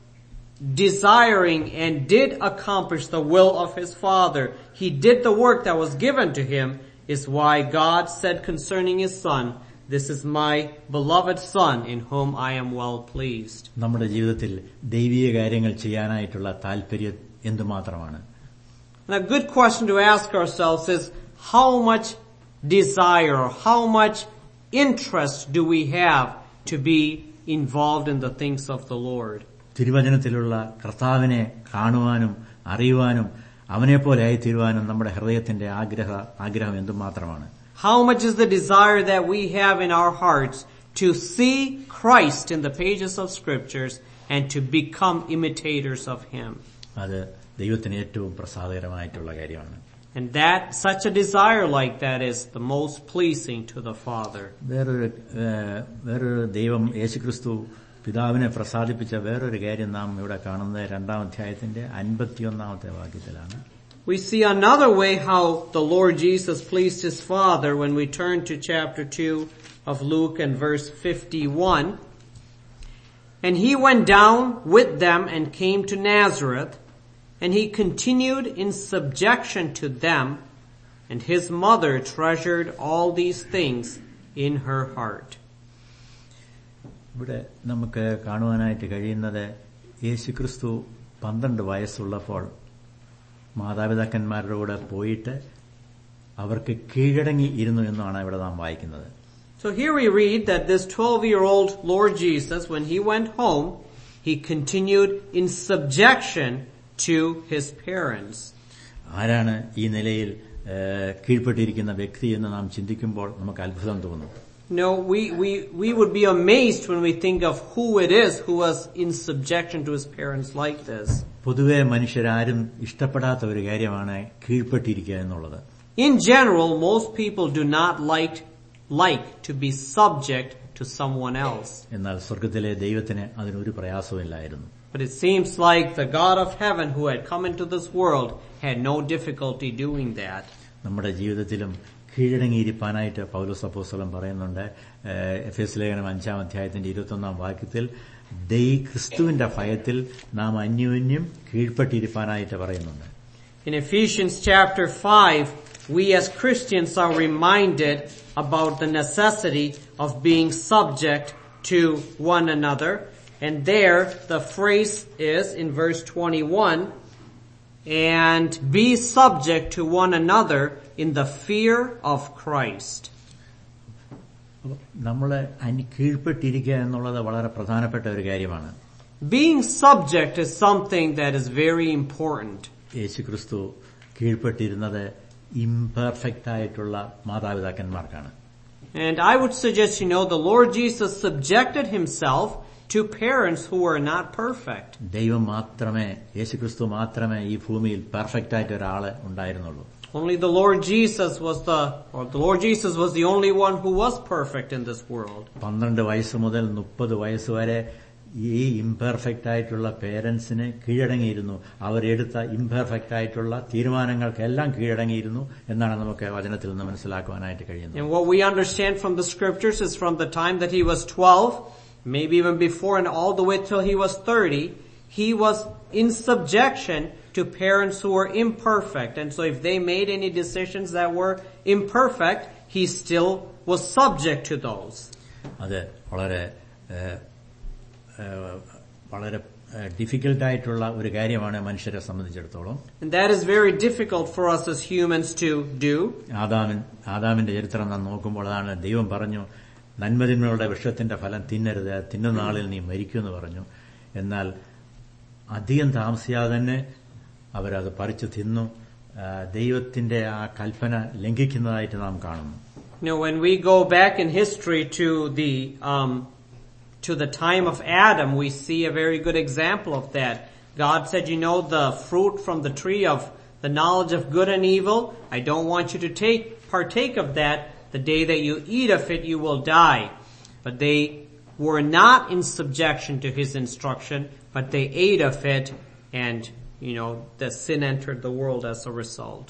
desiring and did accomplish the will of his Father, he did the work that was given to him, is why God said concerning his Son, this is my beloved Son in whom I am well pleased. നമ്മുടെ ജീവിതത്തിൽ ദൈവീയ കാര്യങ്ങൾ ചെയ്യാനായിട്ടുള്ള താല്പര്യം എന്തുമാത്രമാണ്? And a good question to ask ourselves is, how much desire, how much interest do we have to be involved in the things of the Lord? തിരുവചനത്തിലുള്ള കർത്താവിനെ കാണുവാനും അറിയുവാനും അവനെപ്പോലെ ആയിത്തീരുവാനും നമ്മുടെ ഹൃദയത്തിന്റെ ആഗ്രഹ ആഗ്രഹം എന്തുമാത്രമാണ്? How much is the desire that we have in our hearts to see Christ in the pages of scriptures and to become imitators of him? അത് ദൈവത്തിന് ഏറ്റവും പ്രസാദകരമായിട്ടുള്ള കാര്യമാണ്. And that, such a desire like that is the most pleasing to the Father. വേറൊരു വേറൊരു ദൈവം യേശുക്രിസ്തു പിതാവിനെ പ്രസാദിപ്പിച്ച വേറൊരു കാര്യം നാം ഇവിടെ കാണുന്നത് രണ്ടാം അധ്യായത്തിന്റെ അൻപത്തിയൊന്നാമത്തെ വാക്യത്തിലാണ്. We see another way how the Lord Jesus pleased his Father when we turn to chapter two of Luke and verse fifty-one. And he went down with them and came to Nazareth, and he continued in subjection to them, and his mother treasured all these things in her heart. ഇവിടെ നമുക്ക് കാണുവാനായിട്ട് കഴിയുന്നത് യേശുക്രിസ്തു പന്ത്രണ്ട് വയസ്സുള്ളപ്പോൾ മാതാപിതാക്കന്മാരുടെ കൂടെ പോയിട്ട് അവർക്ക് കീഴടങ്ങി ഇരുന്നു എന്നാണ് ഇവിടെ നാം വായിക്കുന്നത്. So here we read that this twelve-year-old Lord Jesus, when he went home, he continued in subjection to his parents. ആരാണ് ഈ നിലയിൽ കീഴ്പ്പെട്ടിരിക്കുന്ന വ്യക്തി എന്ന് നാം ചിന്തിക്കുമ്പോൾ നമുക്ക് അത്ഭുതം തോന്നും. No, we, we, we would be amazed when we think of who it is who was in subjection to his parents like this. പൊതുവെ മനുഷ്യരാരും ഇഷ്ടപ്പെടാത്ത ഒരു കാര്യമാണ് കീഴ്പ്പെട്ടിരിക്കുക എന്നുള്ളത്. In general, most people do not like, like to be subject to someone else. എന്നാൽ സ്വർഗ്ഗത്തിലെ ദൈവത്തിന് അതിനൊരു പ്രയാസമില്ലായിരുന്നു. But it seems like the God of heaven who had come into this world had no difficulty doing that. നമ്മുടെ ജീവിതത്തിലും കീഴടങ്ങിയിരിക്കാനായിട്ട് പൗലോസ് അപ്പോസ്തലൻ പറയുന്നുണ്ട്. എഫെസ്യ ലേഖനം അഞ്ചാം അധ്യായത്തിന്റെ ഇരുപത്തൊന്നാം വാക്യത്തിൽ ക്രിസ്തുവിന്റെ ഭയത്തിൽ നാം അന്യോന്യം കീഴ്പ്പെട്ടിരിക്കാനായിട്ട് പറയുന്നുണ്ട്. In Ephesians chapter five, we as Christians are reminded about the necessity of being subject to one another. And there the phrase is in verse twenty-one, and be subject to one another in the fear of Christ. നമ്മളെ കീഴ്പ്പെട്ടിരിക്കുക എന്നുള്ളത് വളരെ പ്രധാനപ്പെട്ട ഒരു കാര്യമാണ്. Being subject is something that is very important. യേശുക്രിസ്തു കീഴ്പ്പെട്ടിരുന്നത് imperfect ആയിട്ടുള്ള മാതാപിതാക്കന്മാർക്കാണ്. And I would suggest, you know, the Lord Jesus subjected himself to parents who were not perfect. ദൈവം മാത്രമേ, യേശുക്രിസ്തു മാത്രമേ ഈ ഭൂമിയിൽ പെർഫെക്റ്റ് ആയിട്ട് ഒരാളെ ഉണ്ടായിരുന്നുള്ളൂ. Only the Lord Jesus was the, or the Lord Jesus was the only one who was perfect in this world. പന്ത്രണ്ട് വയസ്സ് മുതൽ മുപ്പത് വയസ്സ് വരെ ഈ ഇംപെർഫെക്റ്റ് ആയിട്ടുള്ള പേരൻസിന് കീഴടങ്ങിയിരുന്നു. അവരെടുത്ത ഇംപെർഫെക്റ്റ് ആയിട്ടുള്ള തീരുമാനങ്ങൾക്കെല്ലാം കീഴടങ്ങിയിരുന്നു എന്നാണ് നമുക്ക് വചനത്തിൽ നിന്ന് മനസ്സിലാക്കുവാനായിട്ട് കഴിയുന്നത്. And what we understand from the scriptures is from the time that he was twelve, maybe even before and all the way till he was thirty, he was in subjection to parents who were imperfect. And so if they made any decisions that were imperfect, he still was subject to those. അത് വളരെ വളരെ ഡിഫിക്കൽട്ടായിട്ടുള്ള ഒരു കാര്യമാണ് മനുഷ്യരെ സംബന്ധിച്ചിടത്തോളം. And that is very difficult for us as humans to do. ആദാമിൻ ആദാമിന്റെ ചരിത്രം നാം നോക്കുമ്പോൾ അതാണ് ദൈവം പറഞ്ഞു, നന്മതിന്മകളുടെ വൃക്ഷത്തിന്റെ ഫലം തിന്നരുത്, തിന്നുന്ന നാളിൽ നീ മരിക്കുമെന്ന് പറഞ്ഞു. എന്നാൽ അധികം താമസിയാതെ തന്നെ അവരത് പറിച്ചു തിന്നു. ദൈവത്തിന്റെ ആ കൽപ്പന ലംഘിക്കുന്നതായിട്ട് നാം കാണുന്നു. You know, when we go back in history to the um to the time of Adam, we see a very good example of that. God said, you know, the fruit from the tree of the knowledge of good and evil, I don't want you to take partake of that. The day that you eat of it, you will die. But they were not in subjection to his instruction, but they ate of it, and, you know, the sin entered the world as a result.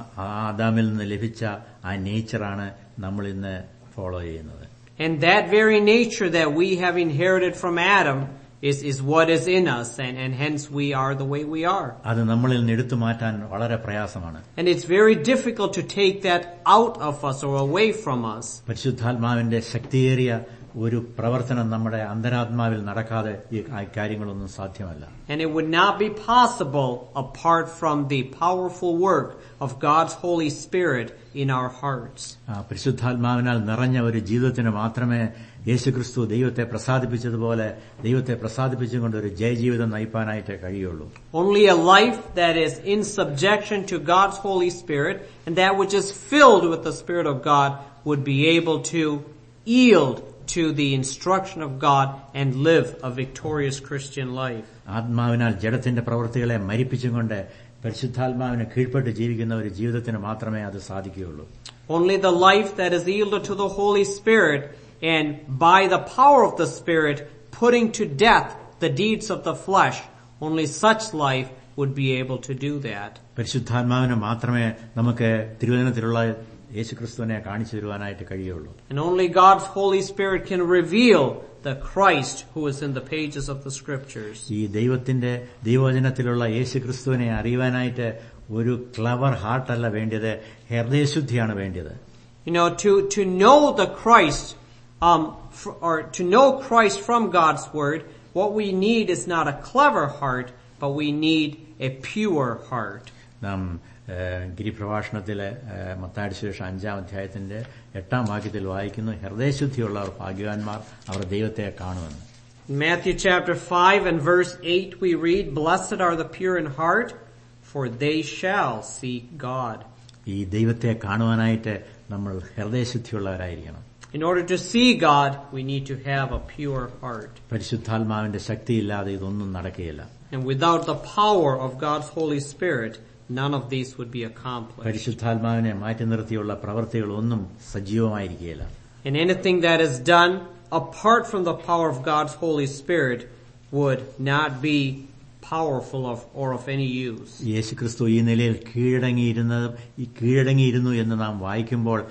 ആദാമിൽ നിന്ന് ലഭിച്ച ആ നേച്ചറാണ് നമ്മൾ ഇന്ന് follow ചെയ്യുന്നത്. And that very nature that we have inherited from Adam is is what is in us, and and hence we are the way we are. അത് നമ്മളിൽ നിന്ന് എടുത്തു മാറ്റാൻ വളരെ പ്രയാസമാണ്. And it's very difficult to take that out of us or away from us. പരിശുദ്ധാത്മാവിന്റെ ശക്തിയേറിയ ഒരു പ്രവർത്തനം നമ്മുടെ അന്തരാത്മാവിൽ നടക്കാതെ ഈ കാര്യങ്ങളൊന്നും സാധ്യമല്ല. And it would not be possible apart from the powerful work of God's Holy Spirit in our hearts. പരിശുദ്ധാത്മാവിനാൽ നിറഞ്ഞ ഒരു ജീവിതത്തിന് മാത്രമേ യേശുക്രിസ്തു ദൈവത്തെ പ്രസാദിപ്പിച്ചതുപോലെ ദൈവത്തെ പ്രസാദിപ്പിച്ചുകൊണ്ട് ഒരു ജയജീവിതം നയിപ്പാനായിട്ട് കഴിയുള്ളൂ. Only a life that is in subjection to God's Holy Spirit and that which is filled with the Spirit of God would be able to yield to the instruction of God and live a victorious Christian life. ആത്മാവിനാൽ ജഡത്തിന്റെ പ്രവൃത്തികളെ മരിപ്പിച്ചുകൊണ്ട് പരിശുദ്ധാത്മാവിനെ കീഴ്പ്പെട്ട് ജീവിക്കുന്ന ഒരു ജീവിതത്തിന് മാത്രമേ അത് സാധിക്കുകയുള്ളൂ. Only the life that is yielded to the Holy Spirit and by the power of the Spirit putting to death the deeds of the flesh, only such life would be able to do that. പരിശുദ്ധാത്മാവിനെ മാത്രമേ നമുക്ക് തിരുവചനത്തിലുള്ള യേശുക്രിസ്തുവിനെ കാണിച്ചു തരുവാനായിട്ട് കഴിയുള്ളൂ. And only God's Holy Spirit can reveal the Christ who is in the pages of the scriptures. ഈ ദൈവത്തിന്റെ ദൈവവചനത്തിലുള്ള യേശുക്രിസ്തുവിനെ അറിയുവാനായിട്ട് ഒരു ക്ലവർ ഹാർട്ട് അല്ല വേണ്ടത്, ഹൃദയശുദ്ധിയാണ് വേണ്ടത്. You know, to to know the Christ um for, or to know Christ from God's word, what we need is not a clever heart, but we need a pure heart. നാം ഗിരിപ്രഭാഷണത്തിലെ മത്തായിയുടെ സുവിശേഷം അഞ്ചാം അധ്യായത്തിന്റെ എട്ടാം വാക്യത്തിൽ വായിക്കുന്നു, ഹൃദയശുദ്ധിയുള്ളവർ ഭാഗ്യവാന്മാർ, അവർ ദൈവത്തെ കാണുമെന്ന്. In Matthew chapter five and verse eight we read, "Blessed are the pure in heart, for they shall see God." ഈ ദൈവത്തെ കാണുവാനായിട്ട് നമ്മൾ ഹൃദയശുദ്ധിയുള്ളവരായിരിക്കണം. In order to see God, we need to have a pure heart. പരിശുദ്ധാത്മാവിന്റെ ശക്തിയില്ലാതെ ഇതൊന്നും നടക്കുകയില്ല. And without the power of God's Holy Spirit, none of these would be accomplished. പരിശുദ്ധാത്മാവിനെ മാറ്റി നിർത്തിയുള്ള പ്രവൃത്തികളൊന്നും സജീവമായിരിക്കുകയില്ല. And anything that is done apart from the power of God's Holy Spirit would not be powerful of, or of any use. യേശുക്രിസ്തു ഈ നിലയിൽ കീഴടങ്ങിയിരുന്നത് ഈ കീഴടങ്ങിയിരുന്നു എന്ന് നാം വായിക്കുമ്പോൾ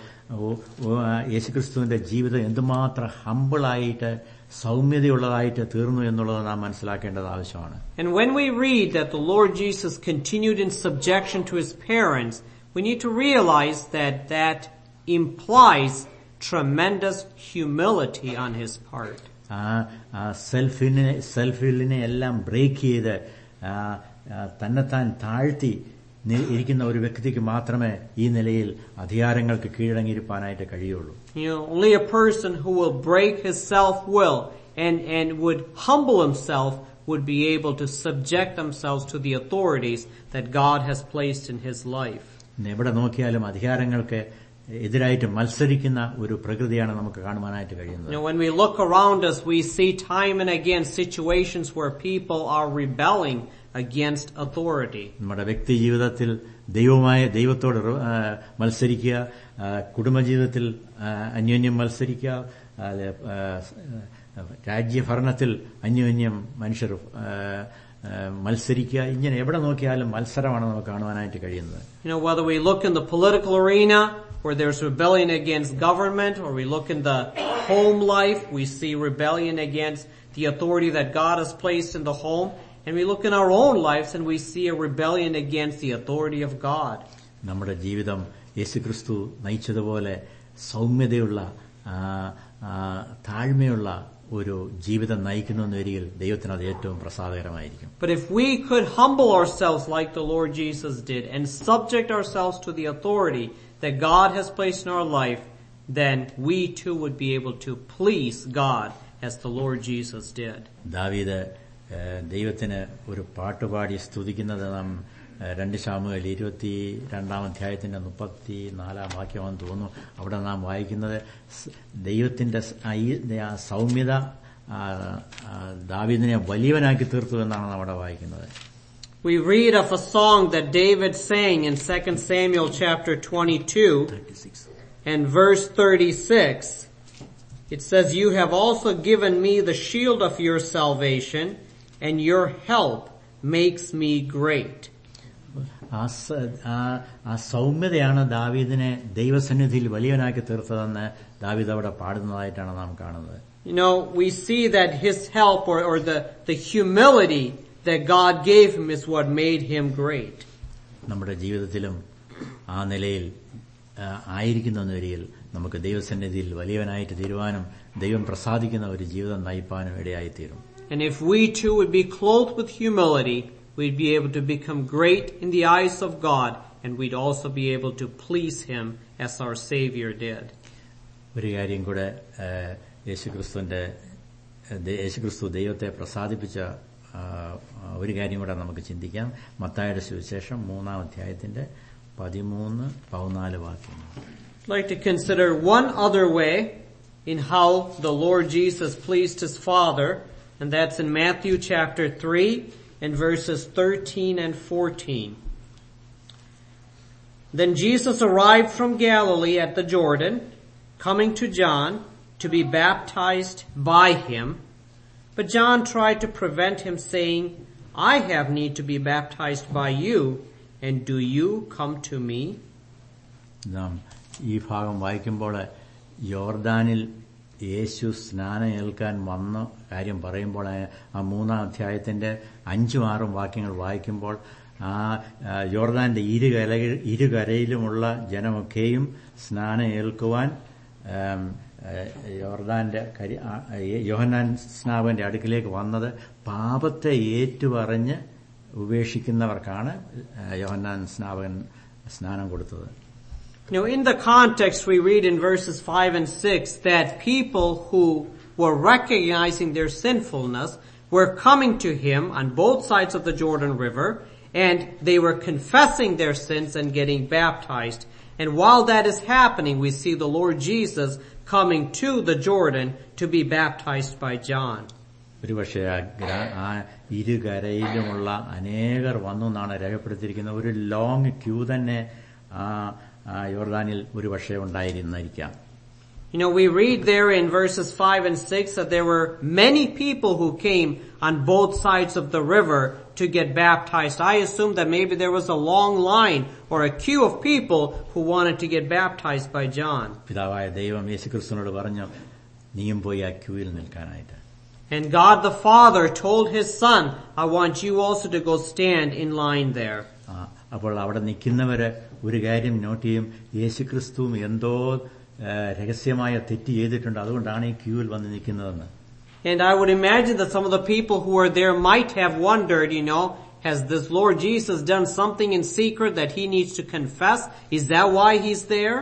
യേശുക്രിസ്തുവിന്റെ ജീവിതം എന്തുമാത്രം ഹംബിളായിട്ട് സൗമ്യതയുള്ളതായിട്ട് തീർന്നു എന്നുള്ളത് നാം മനസ്സിലാക്കേണ്ടത് ആവശ്യമാണ്. And when we read that the Lord Jesus continued in subjection to his parents, we need to realize that that implies tremendous humility on his part. ആ സെൽഫിനെ സെൽഫിനെ എല്ലാം ബ്രേക്ക് ചെയ്ത് തന്നെത്താൻ താഴ്ത്തി ഇരിക്കുന്ന ഒരു വ്യക്തിക്ക് മാത്രമേ ഈ നിലയിൽ അധികാരങ്ങൾക്ക് കീഴടങ്ങിയിരിക്കാനായിട്ട് കഴിയുള്ളൂ. You know, only a person who will break his self-will and and would humble himself would be able to subject themselves to the authorities that God has placed in his life. എവിടെ നോക്കിയാലും അധികാരങ്ങൾക്ക് എതിരായിട്ട് മത്സരിക്കുന്ന ഒരു പ്രകൃതിയാണ് നമുക്ക് കാണുവാനായിട്ട് കഴിയുന്നത്. You know, when we look around us, we see time and again situations where people are rebelling against authority. നമ്മുടെ വ്യക്തി ജീവിതത്തിൽ ദൈവമായ ദൈവത്തോട് മത്സരിക്കുക, കുടുംബജീവിതത്തിൽ അന്യോന്യം മത്സരിക്കുക, രാജ്യഭരണത്തിൽ അന്യോന്യം മനുഷ്യർ മത്സരിക്കുക, ഇങ്ങനെ എവിടെ നോക്കിയാലും മത്സരമാണ് നമുക്ക് കാണുവാനായിട്ട് കഴിയുന്നത്. You know, whether we look in the political arena where there's rebellion against government, or we look in the home life, we see rebellion against the authority that God has placed in the home, and we look in our own lives and we see a rebellion against the authority of God. നമ്മുടെ ജീവിതം യേശുക്രിസ്തു നയിച്ചതുപോലെ സൗമ്യതയുള്ള താഴ്മയുള്ള ഒരു ജീവിതം നയിക്കുന്നു എന്ന രീതിയിൽ ദൈവത്തിന് അത് ഏറ്റവും പ്രസാദകരമായിരിക്കും. But if we could humble ourselves like the Lord Jesus did and subject ourselves to the authority that God has placed in our life, then we too would be able to please God as the Lord Jesus did. ദാവീദ് ദൈവത്തിന് ഒരു പാട്ടുപാടി സ്തുതിക്കുന്നത് നാം രണ്ട് ശമൂവേൽ ഇരുപത്തി രണ്ടാം അധ്യായത്തിന്റെ മുപ്പത്തി നാലാം വാക്യമാണെന്ന് തോന്നുന്നു. അവിടെ നാം വായിക്കുന്നത് ദൈവത്തിന്റെ സൗമ്യത ദാവീദിനെ വലിയവനാക്കി തീർത്തു എന്നാണ് അവിടെ വായിക്കുന്നത്. We read of a song that David sang in Second Samuel chapter twenty-two and verse thirty-six. It says, "You have also given me the shield of your salvation, and your help makes me great." ആ സൗമ്യതയാണ് ദാവീദിനെ ദൈവസന്നിധിയിൽ വലിയവനാക്കി തീർത്തതെന്ന് ദാവീദ് അവിടെ പാടുന്നതായിട്ടാണ് നാം കാണുന്നത്. You know, we see that his help or, or the, the humility that God gave him is what made him great. നമ്മുടെ ജീവിതത്തിലും ആ നിലയിൽ ആയിരിക്കുന്ന നിലയിൽ നമുക്ക് ദൈവസന്നിധിയിൽ വലിയവനായിട്ട് തീരുവാനും ദൈവം പ്രസാദിക്കുന്ന ഒരു ജീവിതം നയിപ്പാനും ഇടയായിത്തീരും. And if we too would be clothed with humility, we'd be able to become great in the eyes of God, and we'd also be able to please Him as our Savior did. ഒരു കാര്യം കൂടെ യേശുക്രിസ്തുവിന്റെ യേശുക്രിസ്തു ദൈവത്തെ പ്രസാദിപ്പിച്ച ഒരു കാര്യം കൂടെ നമുക്ക് ചിന്തിക്കാം. മത്തായിയുടെ സുവിശേഷം മൂന്നാം അധ്യായത്തിന്റെ പതിമൂന്ന് പതിനാല് വാക്യങ്ങൾ. I'd like to consider one other way in how the Lord Jesus pleased His Father, and that's in Matthew chapter three and verses thirteen and fourteen. Then Jesus arrived from Galilee at the Jordan, coming to John to be baptized by him. But John tried to prevent him, saying, "I have need to be baptized by you, and do you come to me?" നാം ഈ ഭാഗം വായിക്കുമ്പോൾ യോർദാനിൽ യേശു സ്നാനം ഏൽക്കാൻ വന്ന കാര്യം പറയുമ്പോൾ ആ മൂന്നാം അധ്യായത്തിന്റെ അഞ്ചും ആറും വാക്യങ്ങൾ വായിക്കുമ്പോൾ ആ യോർദാന്റെ ഇരുകര ഇരുകരയിലുമുള്ള ജനമൊക്കെയും സ്നാനം ഏൽക്കുവാൻ യോർദാന്റെ യോഹന്നാൻ സ്നാപകന്റെ അടുക്കിലേക്ക് വന്നത് പാപത്തെ ഏറ്റുപറഞ്ഞ് ഉപേക്ഷിക്കുന്നവർക്കാണ് യോഹന്നാൻ സ്നാപകൻ സ്നാനം കൊടുത്തത്. You know, in the context we read in verses five and six that people who were recognizing their sinfulness were coming to him on both sides of the Jordan River, and they were confessing their sins and getting baptized. And while that is happening, we see the Lord Jesus coming to the Jordan to be baptized by John. ഒരുപക്ഷെ ആ ഇരുകരയിലുമുള്ള അനേകർ വന്നു എന്നാണ് രേഖപ്പെടുത്തിയിരിക്കുന്നത്. ഒരു long Q തന്നെ ആ യോർദാനിൽ ഒരു പക്ഷേ ഉണ്ടായിരുന്നിരിക്കാം. You know, we read there in verses five and six that there were many people who came on both sides of the river to get baptized. I assume that maybe there was a long line or a queue of people who wanted to get baptized by John. പിതാവായ ദൈവം യേശുക്രിസ്തുവിനോട് പറഞ്ഞു, നീയും പോയി ആ ക്യൂവിൽ നിൽക്കാനായിട്ട്. And God the Father told His Son, "I want you also to go stand in line there." അപ്പോൾ അവിടെ നിൽക്കുന്നവര് ഒരു കാര്യം നോട്ട് ചെയ്യും, യേശുക്രിസ്തുവും എന്തോ രഹസ്യമായ തെറ്റ് ചെയ്തിട്ടുണ്ട്, അതുകൊണ്ടാണ് ഈ ക്യൂവിൽ വന്ന് നിൽക്കുന്നതെന്ന്. And I would imagine that some of the people who were there might have wondered, you know, has this Lord Jesus done something in secret that He needs to confess? Is that why He's there?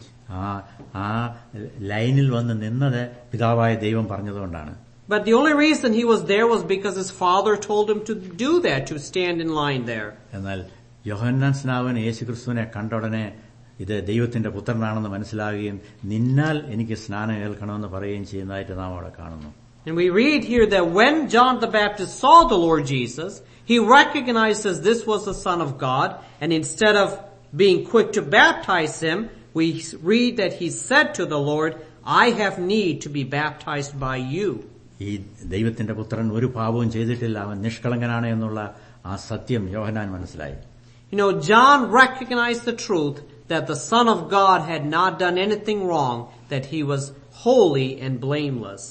ആ ആ ലൈനിൽ വന്ന് നിന്നത് പിതാവായ ദൈവം പറഞ്ഞതുകൊണ്ടാണ്. But the only reason He was there was because His Father told Him to do that, to stand in line there. എന്നാൽ യോഹന്നാൻ സ്നാപകൻ യേശുക്രിസ്തുവിനെ കണ്ട ഉടനെ ഇത് ദൈവത്തിന്റെ പുത്രനാണെന്ന് മനസ്സിലാകുകയും നിന്നാൽ എനിക്ക് സ്നാനം ഏൽക്കണമെന്ന് പറയുകയും ചെയ്യുന്നതായിട്ട് നാം അവിടെ കാണുന്നു. And we read here that when John the Baptist saw the Lord Jesus, he recognized as this was the Son of God, and instead of being quick to baptize him, we read that he said to the Lord, "I have need to be baptized by you." ഈ ദൈവത്തിന്റെ പുത്രൻ ഒരു പാപവും ചെയ്തിട്ടില്ല, അവൻ നിഷ്കളങ്കനാണ് എന്നുള്ള ആ സത്യം യോഹന്നാൻ മനസ്സിലായി. You know, John recognized the truth that the Son of God had not done anything wrong, that he was holy and blameless.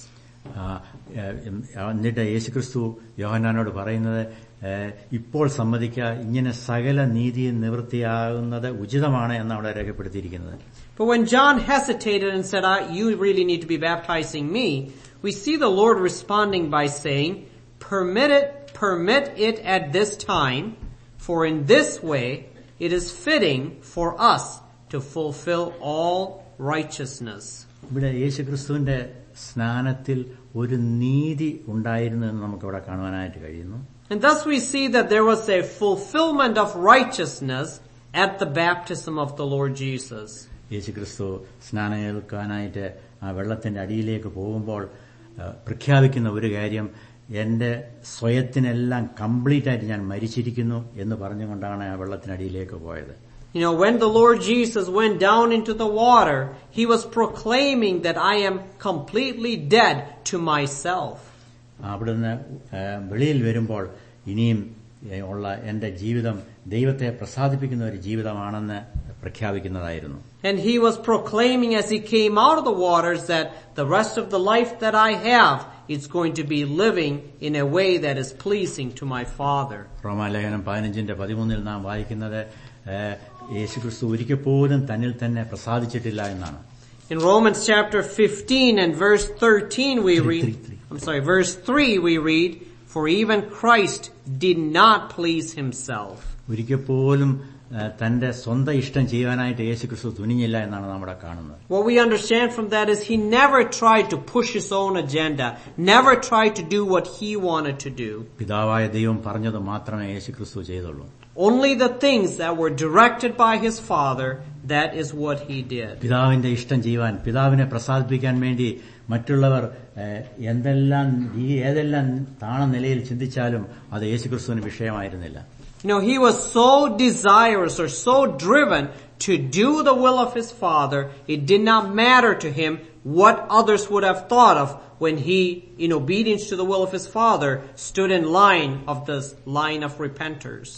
എന്നിട്ട് യേശുക്രിസ്തു യോഹന്നാനോട് പറയുന്നത്, ഇപ്പോൾ സമ്മതിക്കുക, ഇങ്ങനെ സകല നീതിയും നിവൃത്തിയാകുന്നത് ഉചിതമാണ് എന്ന് അവിടെ രേഖപ്പെടുത്തിയിരിക്കുന്നത്. But when John hesitated and said, you really need to be baptizing me, we see the Lord responding by saying, permit it, permit it at this time, for in this way it is fitting for us to fulfill all righteousness. ഇവിടെ യേശുക്രിസ്തുവിന്റെ സ്നാനത്തിൽ ഒരു നീതി ഉണ്ടായിരുന്നു എന്ന് നമുക്ക് ഇവിടെ കാണുവാനായിട്ട് കഴിയുന്നു. And thus we see that there was a fulfillment of righteousness at the baptism of the Lord Jesus. യേശുക്രിസ്തു സ്നാനമേൽക്കാനായിട്ട് ആ വെള്ളത്തിന്റെ അടിയിലേക്ക് പോകുമ്പോൾ പ്രഖ്യാപിക്കുന്ന ഒരു കാര്യം, എന്റെ സ്വയത്തിനെല്ലാം കംപ്ലീറ്റ് ആയിട്ട് ഞാൻ മരിച്ചിരിക്കുന്നു എന്ന് പറഞ്ഞുകൊണ്ടാണ് ആ വെള്ളത്തിനടിയിലേക്ക് പോയത്. You know, when the Lord Jesus went down into the water, he was proclaiming that I am completely dead to myself. അവിടുന്ന് വെളിയിൽ വരുമ്പോൾ ഇനിയും ഉള്ള എന്റെ ജീവിതം ദൈവത്തെ പ്രസാദിപ്പിക്കുന്ന ഒരു ജീവിതമാണെന്ന് പ്രഖ്യാപിക്കുന്നതായിരുന്നു. And he was proclaiming as he came out of the waters that the rest of the life that I have is going to be living in a way that is pleasing to my Father. റോമാലേഖനം പതിനഞ്ചിന്റെ പതിമൂന്നിൽ നാം വായിക്കുന്നത് യേശുക്രിസ്തു ഒരിക്കൽ പോലും തന്നിൽ തന്നെ പ്രസാദിച്ചിട്ടില്ല എന്നാണ്. In Romans chapter fifteen and verse thirteen we read, I'm sorry, verse three we read, for even Christ did not please himself. ഒരിക്കൽ പോലും തന്റെ സ്വന്തം ഇഷ്ടം ചെയ്യാനായിട്ട് യേശുക്രിസ്തു തുനിഞ്ഞില്ല എന്നാണ് നമ്മുടെ കാണുന്നത്. What we understand from that is he never tried to push his own agenda, never tried to do what he wanted to do. പിതാവായ ദൈവം പറഞ്ഞത് മാത്രമേ യേശുക്രിസ്തു ചെയ്തുള്ളൂ. Only the things that were directed by his Father, that is what he did. പിതാവിന്റെ ഇഷ്ടം ചെയ്യുവാൻ, പിതാവിനെ പ്രസാദിപ്പിക്കാൻ വേണ്ടി മറ്റുള്ളവർ എന്തെല്ലാം ഏതെല്ലാം താണ നിലയിൽ ചിന്തിച്ചാലും അത് യേശുക്രിസ്തുവിന് വിഷയമായിരുന്നില്ല. You know, he was so desirous or so driven to do the will of his Father, it did not matter to him what others would have thought of when he, in obedience to the will of his Father, stood in line of this line of repenters.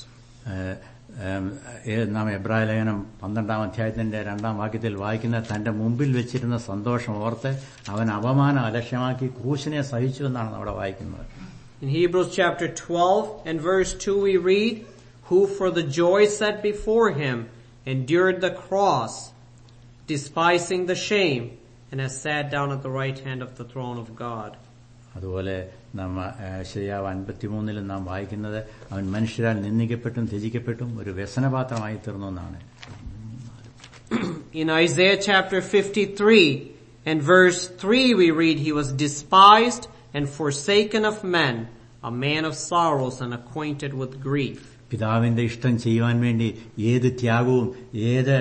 നാം എബ്രായ ലേഖനം പന്ത്രണ്ടാം അധ്യായത്തിന്റെ രണ്ടാം വാക്യത്തിൽ വായിക്കുന്ന തന്റെ മുമ്പിൽ വെച്ചിരുന്ന സന്തോഷം ഓർത്ത് അവൻ അപമാനം അലക്ഷ്യമാക്കി ക്രൂശിനെ സഹിച്ചു എന്നാണ് അവിടെ വായിക്കുന്നത്. In Hebrews chapter twelve and verse two we read, who for the joy set before him endured the cross, despising the shame, and has sat down at the right hand of the throne of God. അതുപോലെ നാം യെശയ്യാവ് അൻപത്തിമൂന്നിലും നാം വായിക്കുന്നത് അവൻ മനുഷ്യരാൽ നിന്ദിക്കപ്പെട്ടും ത്യജിക്കപ്പെട്ടും ഒരു വ്യസനപാത്രമായി തീർന്നു എന്നാണ്. In Isaiah chapter fifty-three and verse three we read, he was despised and forsaken of men, a man of sorrows and acquainted with grief. പിതാവിന്റെ ഇഷ്ടം ചെയ്യുവാൻ വേണ്ടി ഏത് ത്യാഗവും ഏത്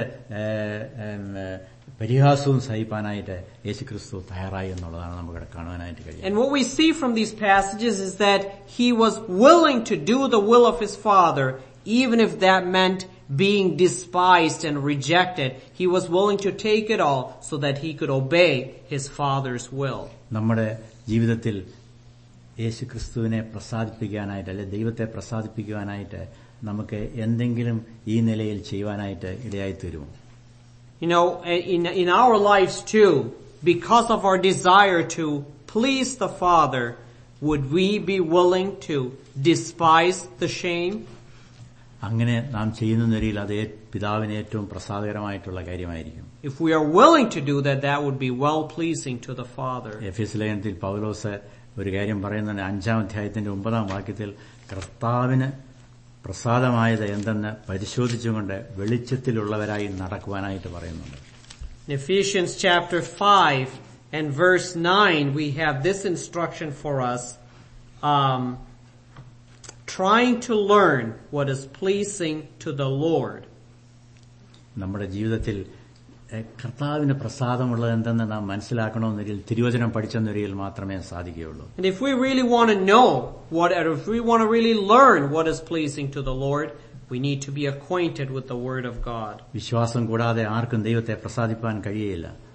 പരിഹാസവും സഹിപ്പാനായിട്ട് യേശുക്രിസ്തു തയ്യാറായി എന്നുള്ളതാണ് നമുക്ക് കാണുവാനായിട്ട് കഴിയുന്നത്. And what we see from these passages is that he was willing to do the will of his Father, even if that meant being despised and rejected. He was willing to take it all so that he could obey his Father's will. നമ്മുടെ ജീവിതത്തിൽ യേശുക്രിസ്തുവിനെ പ്രസാദിപ്പിക്കാനായിട്ട് അല്ലെ ദൈവത്തെ പ്രസാദിപ്പിക്കുവാനായിട്ട് നമുക്ക് എന്തെങ്കിലും ഈ നിലയിൽ ചെയ്യുവാനായിട്ട് ഇടയായി തീരുമോ? You know, in, in our lives too, because of our desire to please the Father, would we be willing to despise the shame? അങ്ങനെ നാം ചെയ്യുന്ന നിലയിൽ അത് പിതാവിന് ഏറ്റവും പ്രസാദകരമായിട്ടുള്ള കാര്യമായിരിക്കും. If we are willing to do that, that would be well pleasing to the Father. എഫെസ്യ ലേഖനത്തിൽ പൗലോസ് ഒരു കാര്യം പറയുന്നുണ്ട്. അഞ്ചാം അധ്യായത്തിന്റെ ഒമ്പതാം വാക്യത്തിൽ കർത്താവിന് പ്രസാദമായത് എന്തെന്ന് പരിശോധിച്ചുകൊണ്ട് വെളിച്ചത്തിലുള്ളവരായി നടക്കുവാനായിട്ട് പറയുന്നുണ്ട്. In Ephesians chapter five and verse nine, we have this instruction for us, um, trying to learn what is pleasing to the Lord. നമ്മുടെ ജീവിതത്തിൽ കർത്താവിന് പ്രസാദമുള്ളത് എന്തെന്ന് നാം മനസ്സിലാക്കണമെന്നൊരിൽ തിരുവചനം പഠിച്ചെന്നൊരിൽ മാത്രമേ സാധിക്കുകയുള്ളൂ. And if we really want to know what, or if we want to really learn what is pleasing to the Lord, we need to be acquainted with the Word of God. വിശ്വാസം കൂടാതെ ആർക്കും ദൈവത്തെ പ്രസാദിപ്പാൻ കഴിയില്ല.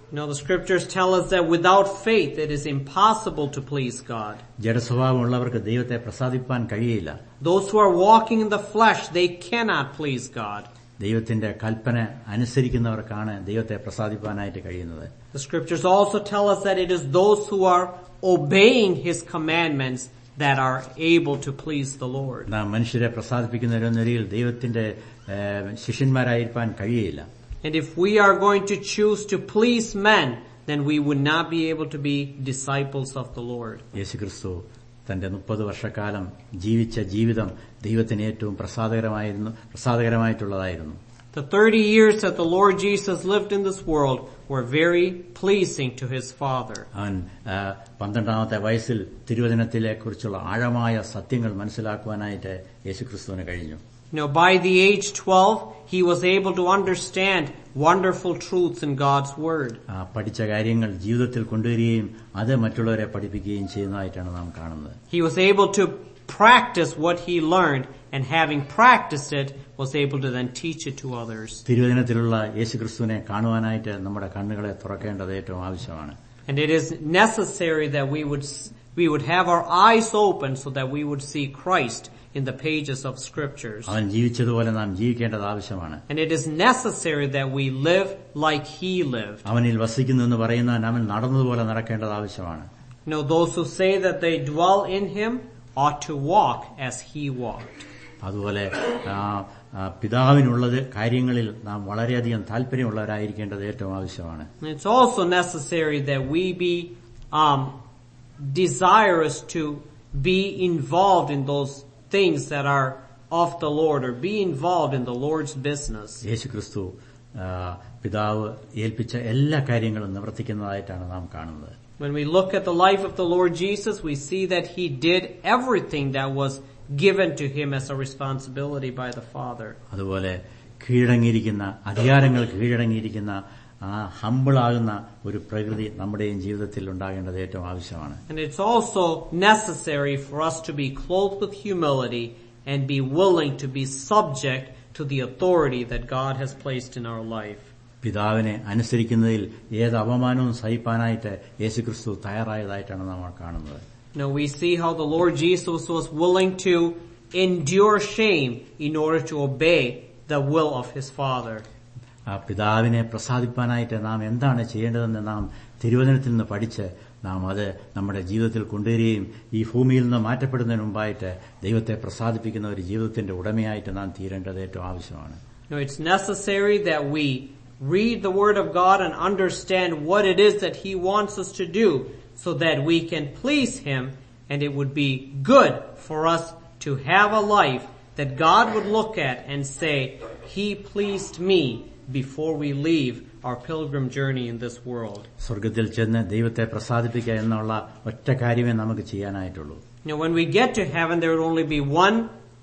You know, the scriptures tell us that without faith it is impossible to please God. ജഡസ്വഭാവമുള്ളവർക്ക് ദൈവത്തെ പ്രസാദിപ്പാൻ കഴിയില്ല. Those who are walking in the flesh, they cannot please God. ദൈവത്തിന്റെ കൽപ്പന അനുസരിക്കുന്നവർക്കാണ് ദൈവത്തെ പ്രസാദിപ്പാനായിട്ട് കഴിയുന്നത്. The scriptures also tell us that it is those who are obeying His commandments that are able to please the Lord. നാം മനുഷ്യരെ പ്രസാദിപ്പിക്കുന്ന ഒരു നിലയിൽ ദൈവത്തിന്റെ ശിഷ്യന്മാരായിരിക്കാൻ കഴിയില്ല. And if we are going to choose to please men, then we would not be able to be disciples of the Lord. യേശുക്രിസ്തു തന്റെ മുപ്പത് വർഷക്കാലം ജീവിച്ച ജീവിതം ദൈവത്തിന് ഏറ്റവും പ്രസാദകരമായിരുന്നു പ്രസാദകരമായിട്ടുള്ളതായിരുന്നു. The thirty years that the Lord Jesus lived in this world were very pleasing to His Father. അവൻ പന്ത്രണ്ടാമത്തെ വയസ്സിൽ തിരുവചനത്തിലെ കുറിച്ചുള്ള ആഴമായ സത്യങ്ങൾ മനസ്സിലാക്കുവാനായിട്ട് യേശുക്രിസ്തുവിന് കഴിഞ്ഞു. You know, by the age twelve, he was able to understand wonderful truths in God's Word. പഠിച്ച കാര്യങ്ങൾ ജീവിതത്തിൽ കൊണ്ടുവരികയും അത് മറ്റുള്ളവരെ പഠിപ്പിക്കുകയും ചെയ്യുന്നതായിട്ടാണ് നാം കാണുന്നത്. He was able to practice what he learned, and having practiced it, was able to then teach it to others. തിരുവചനത്തിലുള്ള യേശുക്രിസ്തുവിനെ കാണുവാനായിട്ട് നമ്മുടെ കണ്ണുകളെ തുറക്കേണ്ടത് ഏറ്റവും ആവശ്യമാണ്. And it is necessary that we would we would have our eyes open so that we would see Christ in the pages of scriptures. അവൻ ജീവിച്ചതുപോലെ നാം ജീവിക്കേണ്ടത് ആവശ്യമാണ്. And it is necessary that we live like he lived. അവനിൽ വസിക്കുന്നു എന്ന് പറയുന്നവൻ അവൻ നടന്നതുപോലെ നടക്കേണ്ടത് ആവശ്യമാണ്. You know, those who say that they dwell in him ought to walk as he walked. അതുപോലെ പിതാവിനുള്ളത് കാര്യങ്ങളിൽ നാം വളരെയധികം താല്പര്യമുള്ളവരായിരിക്കേണ്ടത് ഏറ്റവും ആവശ്യമാണ്. It's also necessary that we be um desirous to be involved in those things that are of the Lord, or be involved in the Lord's business. യേശുക്രിസ്തു പിതാവ് ഏൽപ്പിച്ച എല്ലാ കാര്യങ്ങളും നിവർത്തിക്കുന്നതായിട്ടാണ് നാം കാണുന്നത്. When we look at the life of the Lord Jesus, we see that he did everything that was given to him as a responsibility by the Father. അതുപോലെ കീഴടങ്ങിയിരിക്കുന്ന അധികാരങ്ങൾ കീഴടങ്ങിയിരിക്കുന്ന ആ ഹംബിളാകുന്ന ഒരു പ്രകൃതി നമ്മുടെയും ജീവിതത്തിൽ ഉണ്ടാകേണ്ടത് ഏറ്റവും ആവശ്യമാണ്. And it's also necessary for us to be clothed with humility and be willing to be subject to the authority that God has placed in our life. പിതാവിനെ അനുസരിക്കുന്നതിൽ ഏത് അപമാനവും സഹിപ്പാനായിട്ട് യേശുക്രിസ്തു തയ്യാറായതായിട്ടാണ് നാം കാണുന്നത്. Now we see how the Lord Jesus was willing to endure shame in order to obey the will of his Father. ആ പിതാവിനെ പ്രസാദിപ്പാനായിട്ട് നാം എന്താണ് ചെയ്യേണ്ടതെന്ന് നാം തിരുവചനത്തിൽ നിന്ന് പഠിച്ച് നാം അത് നമ്മുടെ ജീവിതത്തിൽ കൊണ്ടുവരികയും ഈ ഭൂമിയിൽ നിന്ന് മാറ്റപ്പെടുന്നതിന് മുമ്പായിട്ട് ദൈവത്തെ പ്രസാദിപ്പിക്കുന്ന ഒരു ജീവിതത്തിന്റെ ഉടമയായിട്ട് നാം തീരേണ്ടത് ഏറ്റവും ആവശ്യമാണ്. Now it's necessary that we read the Word of God and understand what it is that He wants us to do, so that we can please Him, and it would be good for us to have a life that God would look at and say, He pleased me, before we leave our pilgrim journey in this world. സ്വർഗ്ഗത്തിൽ ചെന്ന് ദൈവത്തെ പ്രസാദിപ്പിക്കുക എന്നുള്ള ഒറ്റ കാര്യമേ നമുക്ക് ചെയ്യാനായിട്ടുള്ളൂ. Now when we get to heaven, there would only be one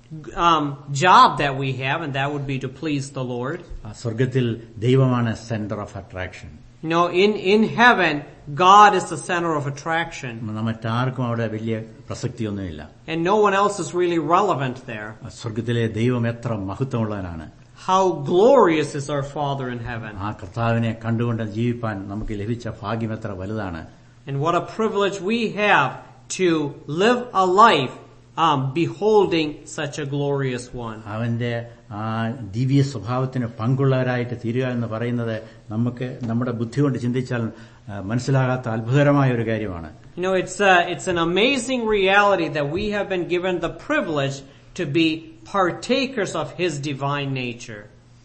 um job that we have, and that would be to please the Lord. സ്വർഗ്ഗത്തിൽ ദൈവമാണ് centre of attraction. You know, in in heaven, God is the center of attraction. മറ്റാർക്കും അവിടെ വലിയ പ്രസക്തിയൊന്നുമില്ല. And no one else is really relevant there. സ്വർഗ്ഗത്തിലെ ദൈവം എത്ര മഹത്വമുള്ളവനാണ്. How glorious is our Father in heaven. ആ കർത്താവിനെ കണ്ടുകൊണ്ട് ജീവിപ്പാൻ നമുക്ക് ലഭിച്ച ഭാഗ്യം എത്ര വലുതാണ്. And what a privilege we have to live a life um beholding such a glorious one. അവന്റെ ആ ദിവ്യ സ്വഭാവത്തിന് പങ്കുള്ളവരായിട്ട് തീരുക എന്ന് പറയുന്നത് നമുക്ക് നമ്മുടെ ബുദ്ധി കൊണ്ട് ചിന്തിച്ചാൽ മനസ്സിലാകാത്ത അത്ഭുതകരമായ ഒരു കാര്യമാണ്. You know, it's a, it's an amazing reality that we have been given the privilege to be partakers of His divine nature.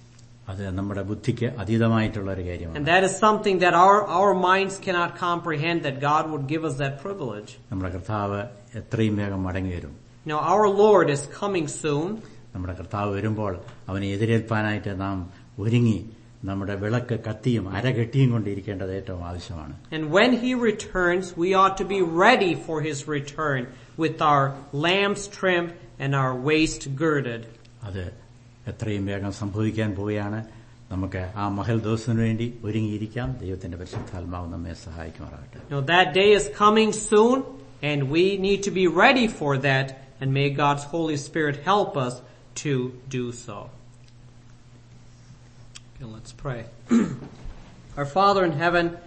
അത് നമ്മുടെ ബുദ്ധിക്ക് അതീതമായിട്ടുള്ള ഒരു കാര്യമാണ്. And that is something that our our minds cannot comprehend, that God would give us that privilege. നമ്മുടെ കർത്താവ് എത്രയും വേഗം മടങ്ങി വരും. Now our Lord is coming soon. നമ്മുടെ കർത്താവ് വരുമ്പോൾ അവനെ എതിരേൽപ്പാനായിട്ട് നാം ഒരുങ്ങി നമ്മുടെ വിളക്ക് കത്തിയും അരകെട്ടിയും കൊണ്ടിരിക്കേണ്ടത് ഏറ്റവും ആവശ്യമാണ്. And when He returns, we ought to be ready for His return with our lamps trimmed and our waist girded. അത് എത്രയും വേഗം സംഭവിക്കാൻ പോവുകയാണ്. നമുക്ക് ആ മഹൽ ദിവസത്തിനു വേണ്ടി ഒരുങ്ങിയിരിക്കാം. ദൈവത്തിന്റെ പരിശുദ്ധാത്മാവ് നമ്മെ സഹായിക്കുമാറാകട്ടെ. Now that day is coming soon, and we need to be ready for that, and may God's Holy Spirit help us to do so. Okay, let's pray. Our Father in heaven,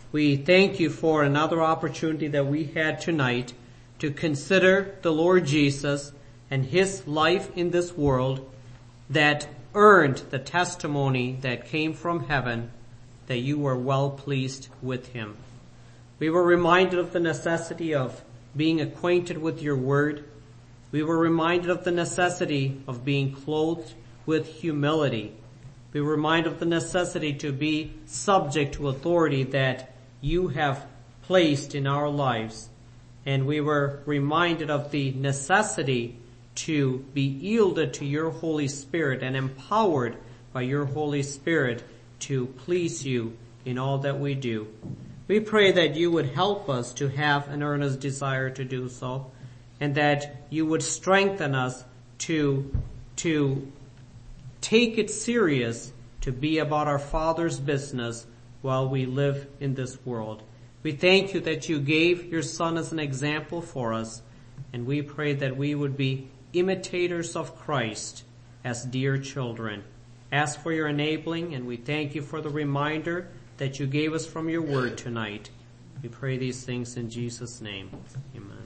We thank you for another opportunity that we had tonight to consider the Lord Jesus and his life in this world that earned the testimony that came from heaven that you were well pleased with him. We were reminded of the necessity of being acquainted with your word. We were reminded of the necessity of being clothed with humility. We were reminded of the necessity to be subject to authority that you have placed in our lives. And we were reminded of the necessity to be yielded to your Holy Spirit and empowered by your Holy Spirit to please you in all that we do. We pray that you would help us to have an earnest desire to do so, and that you would strengthen us to, to take it serious, to be about our Father's business while we live in this world. We thank you that you gave your Son as an example for us, and we pray that we would be imitators of Christ as dear children. Ask for your enabling, and we thank you for the reminder that you gave us from your word tonight. We pray these things in Jesus' name. Amen.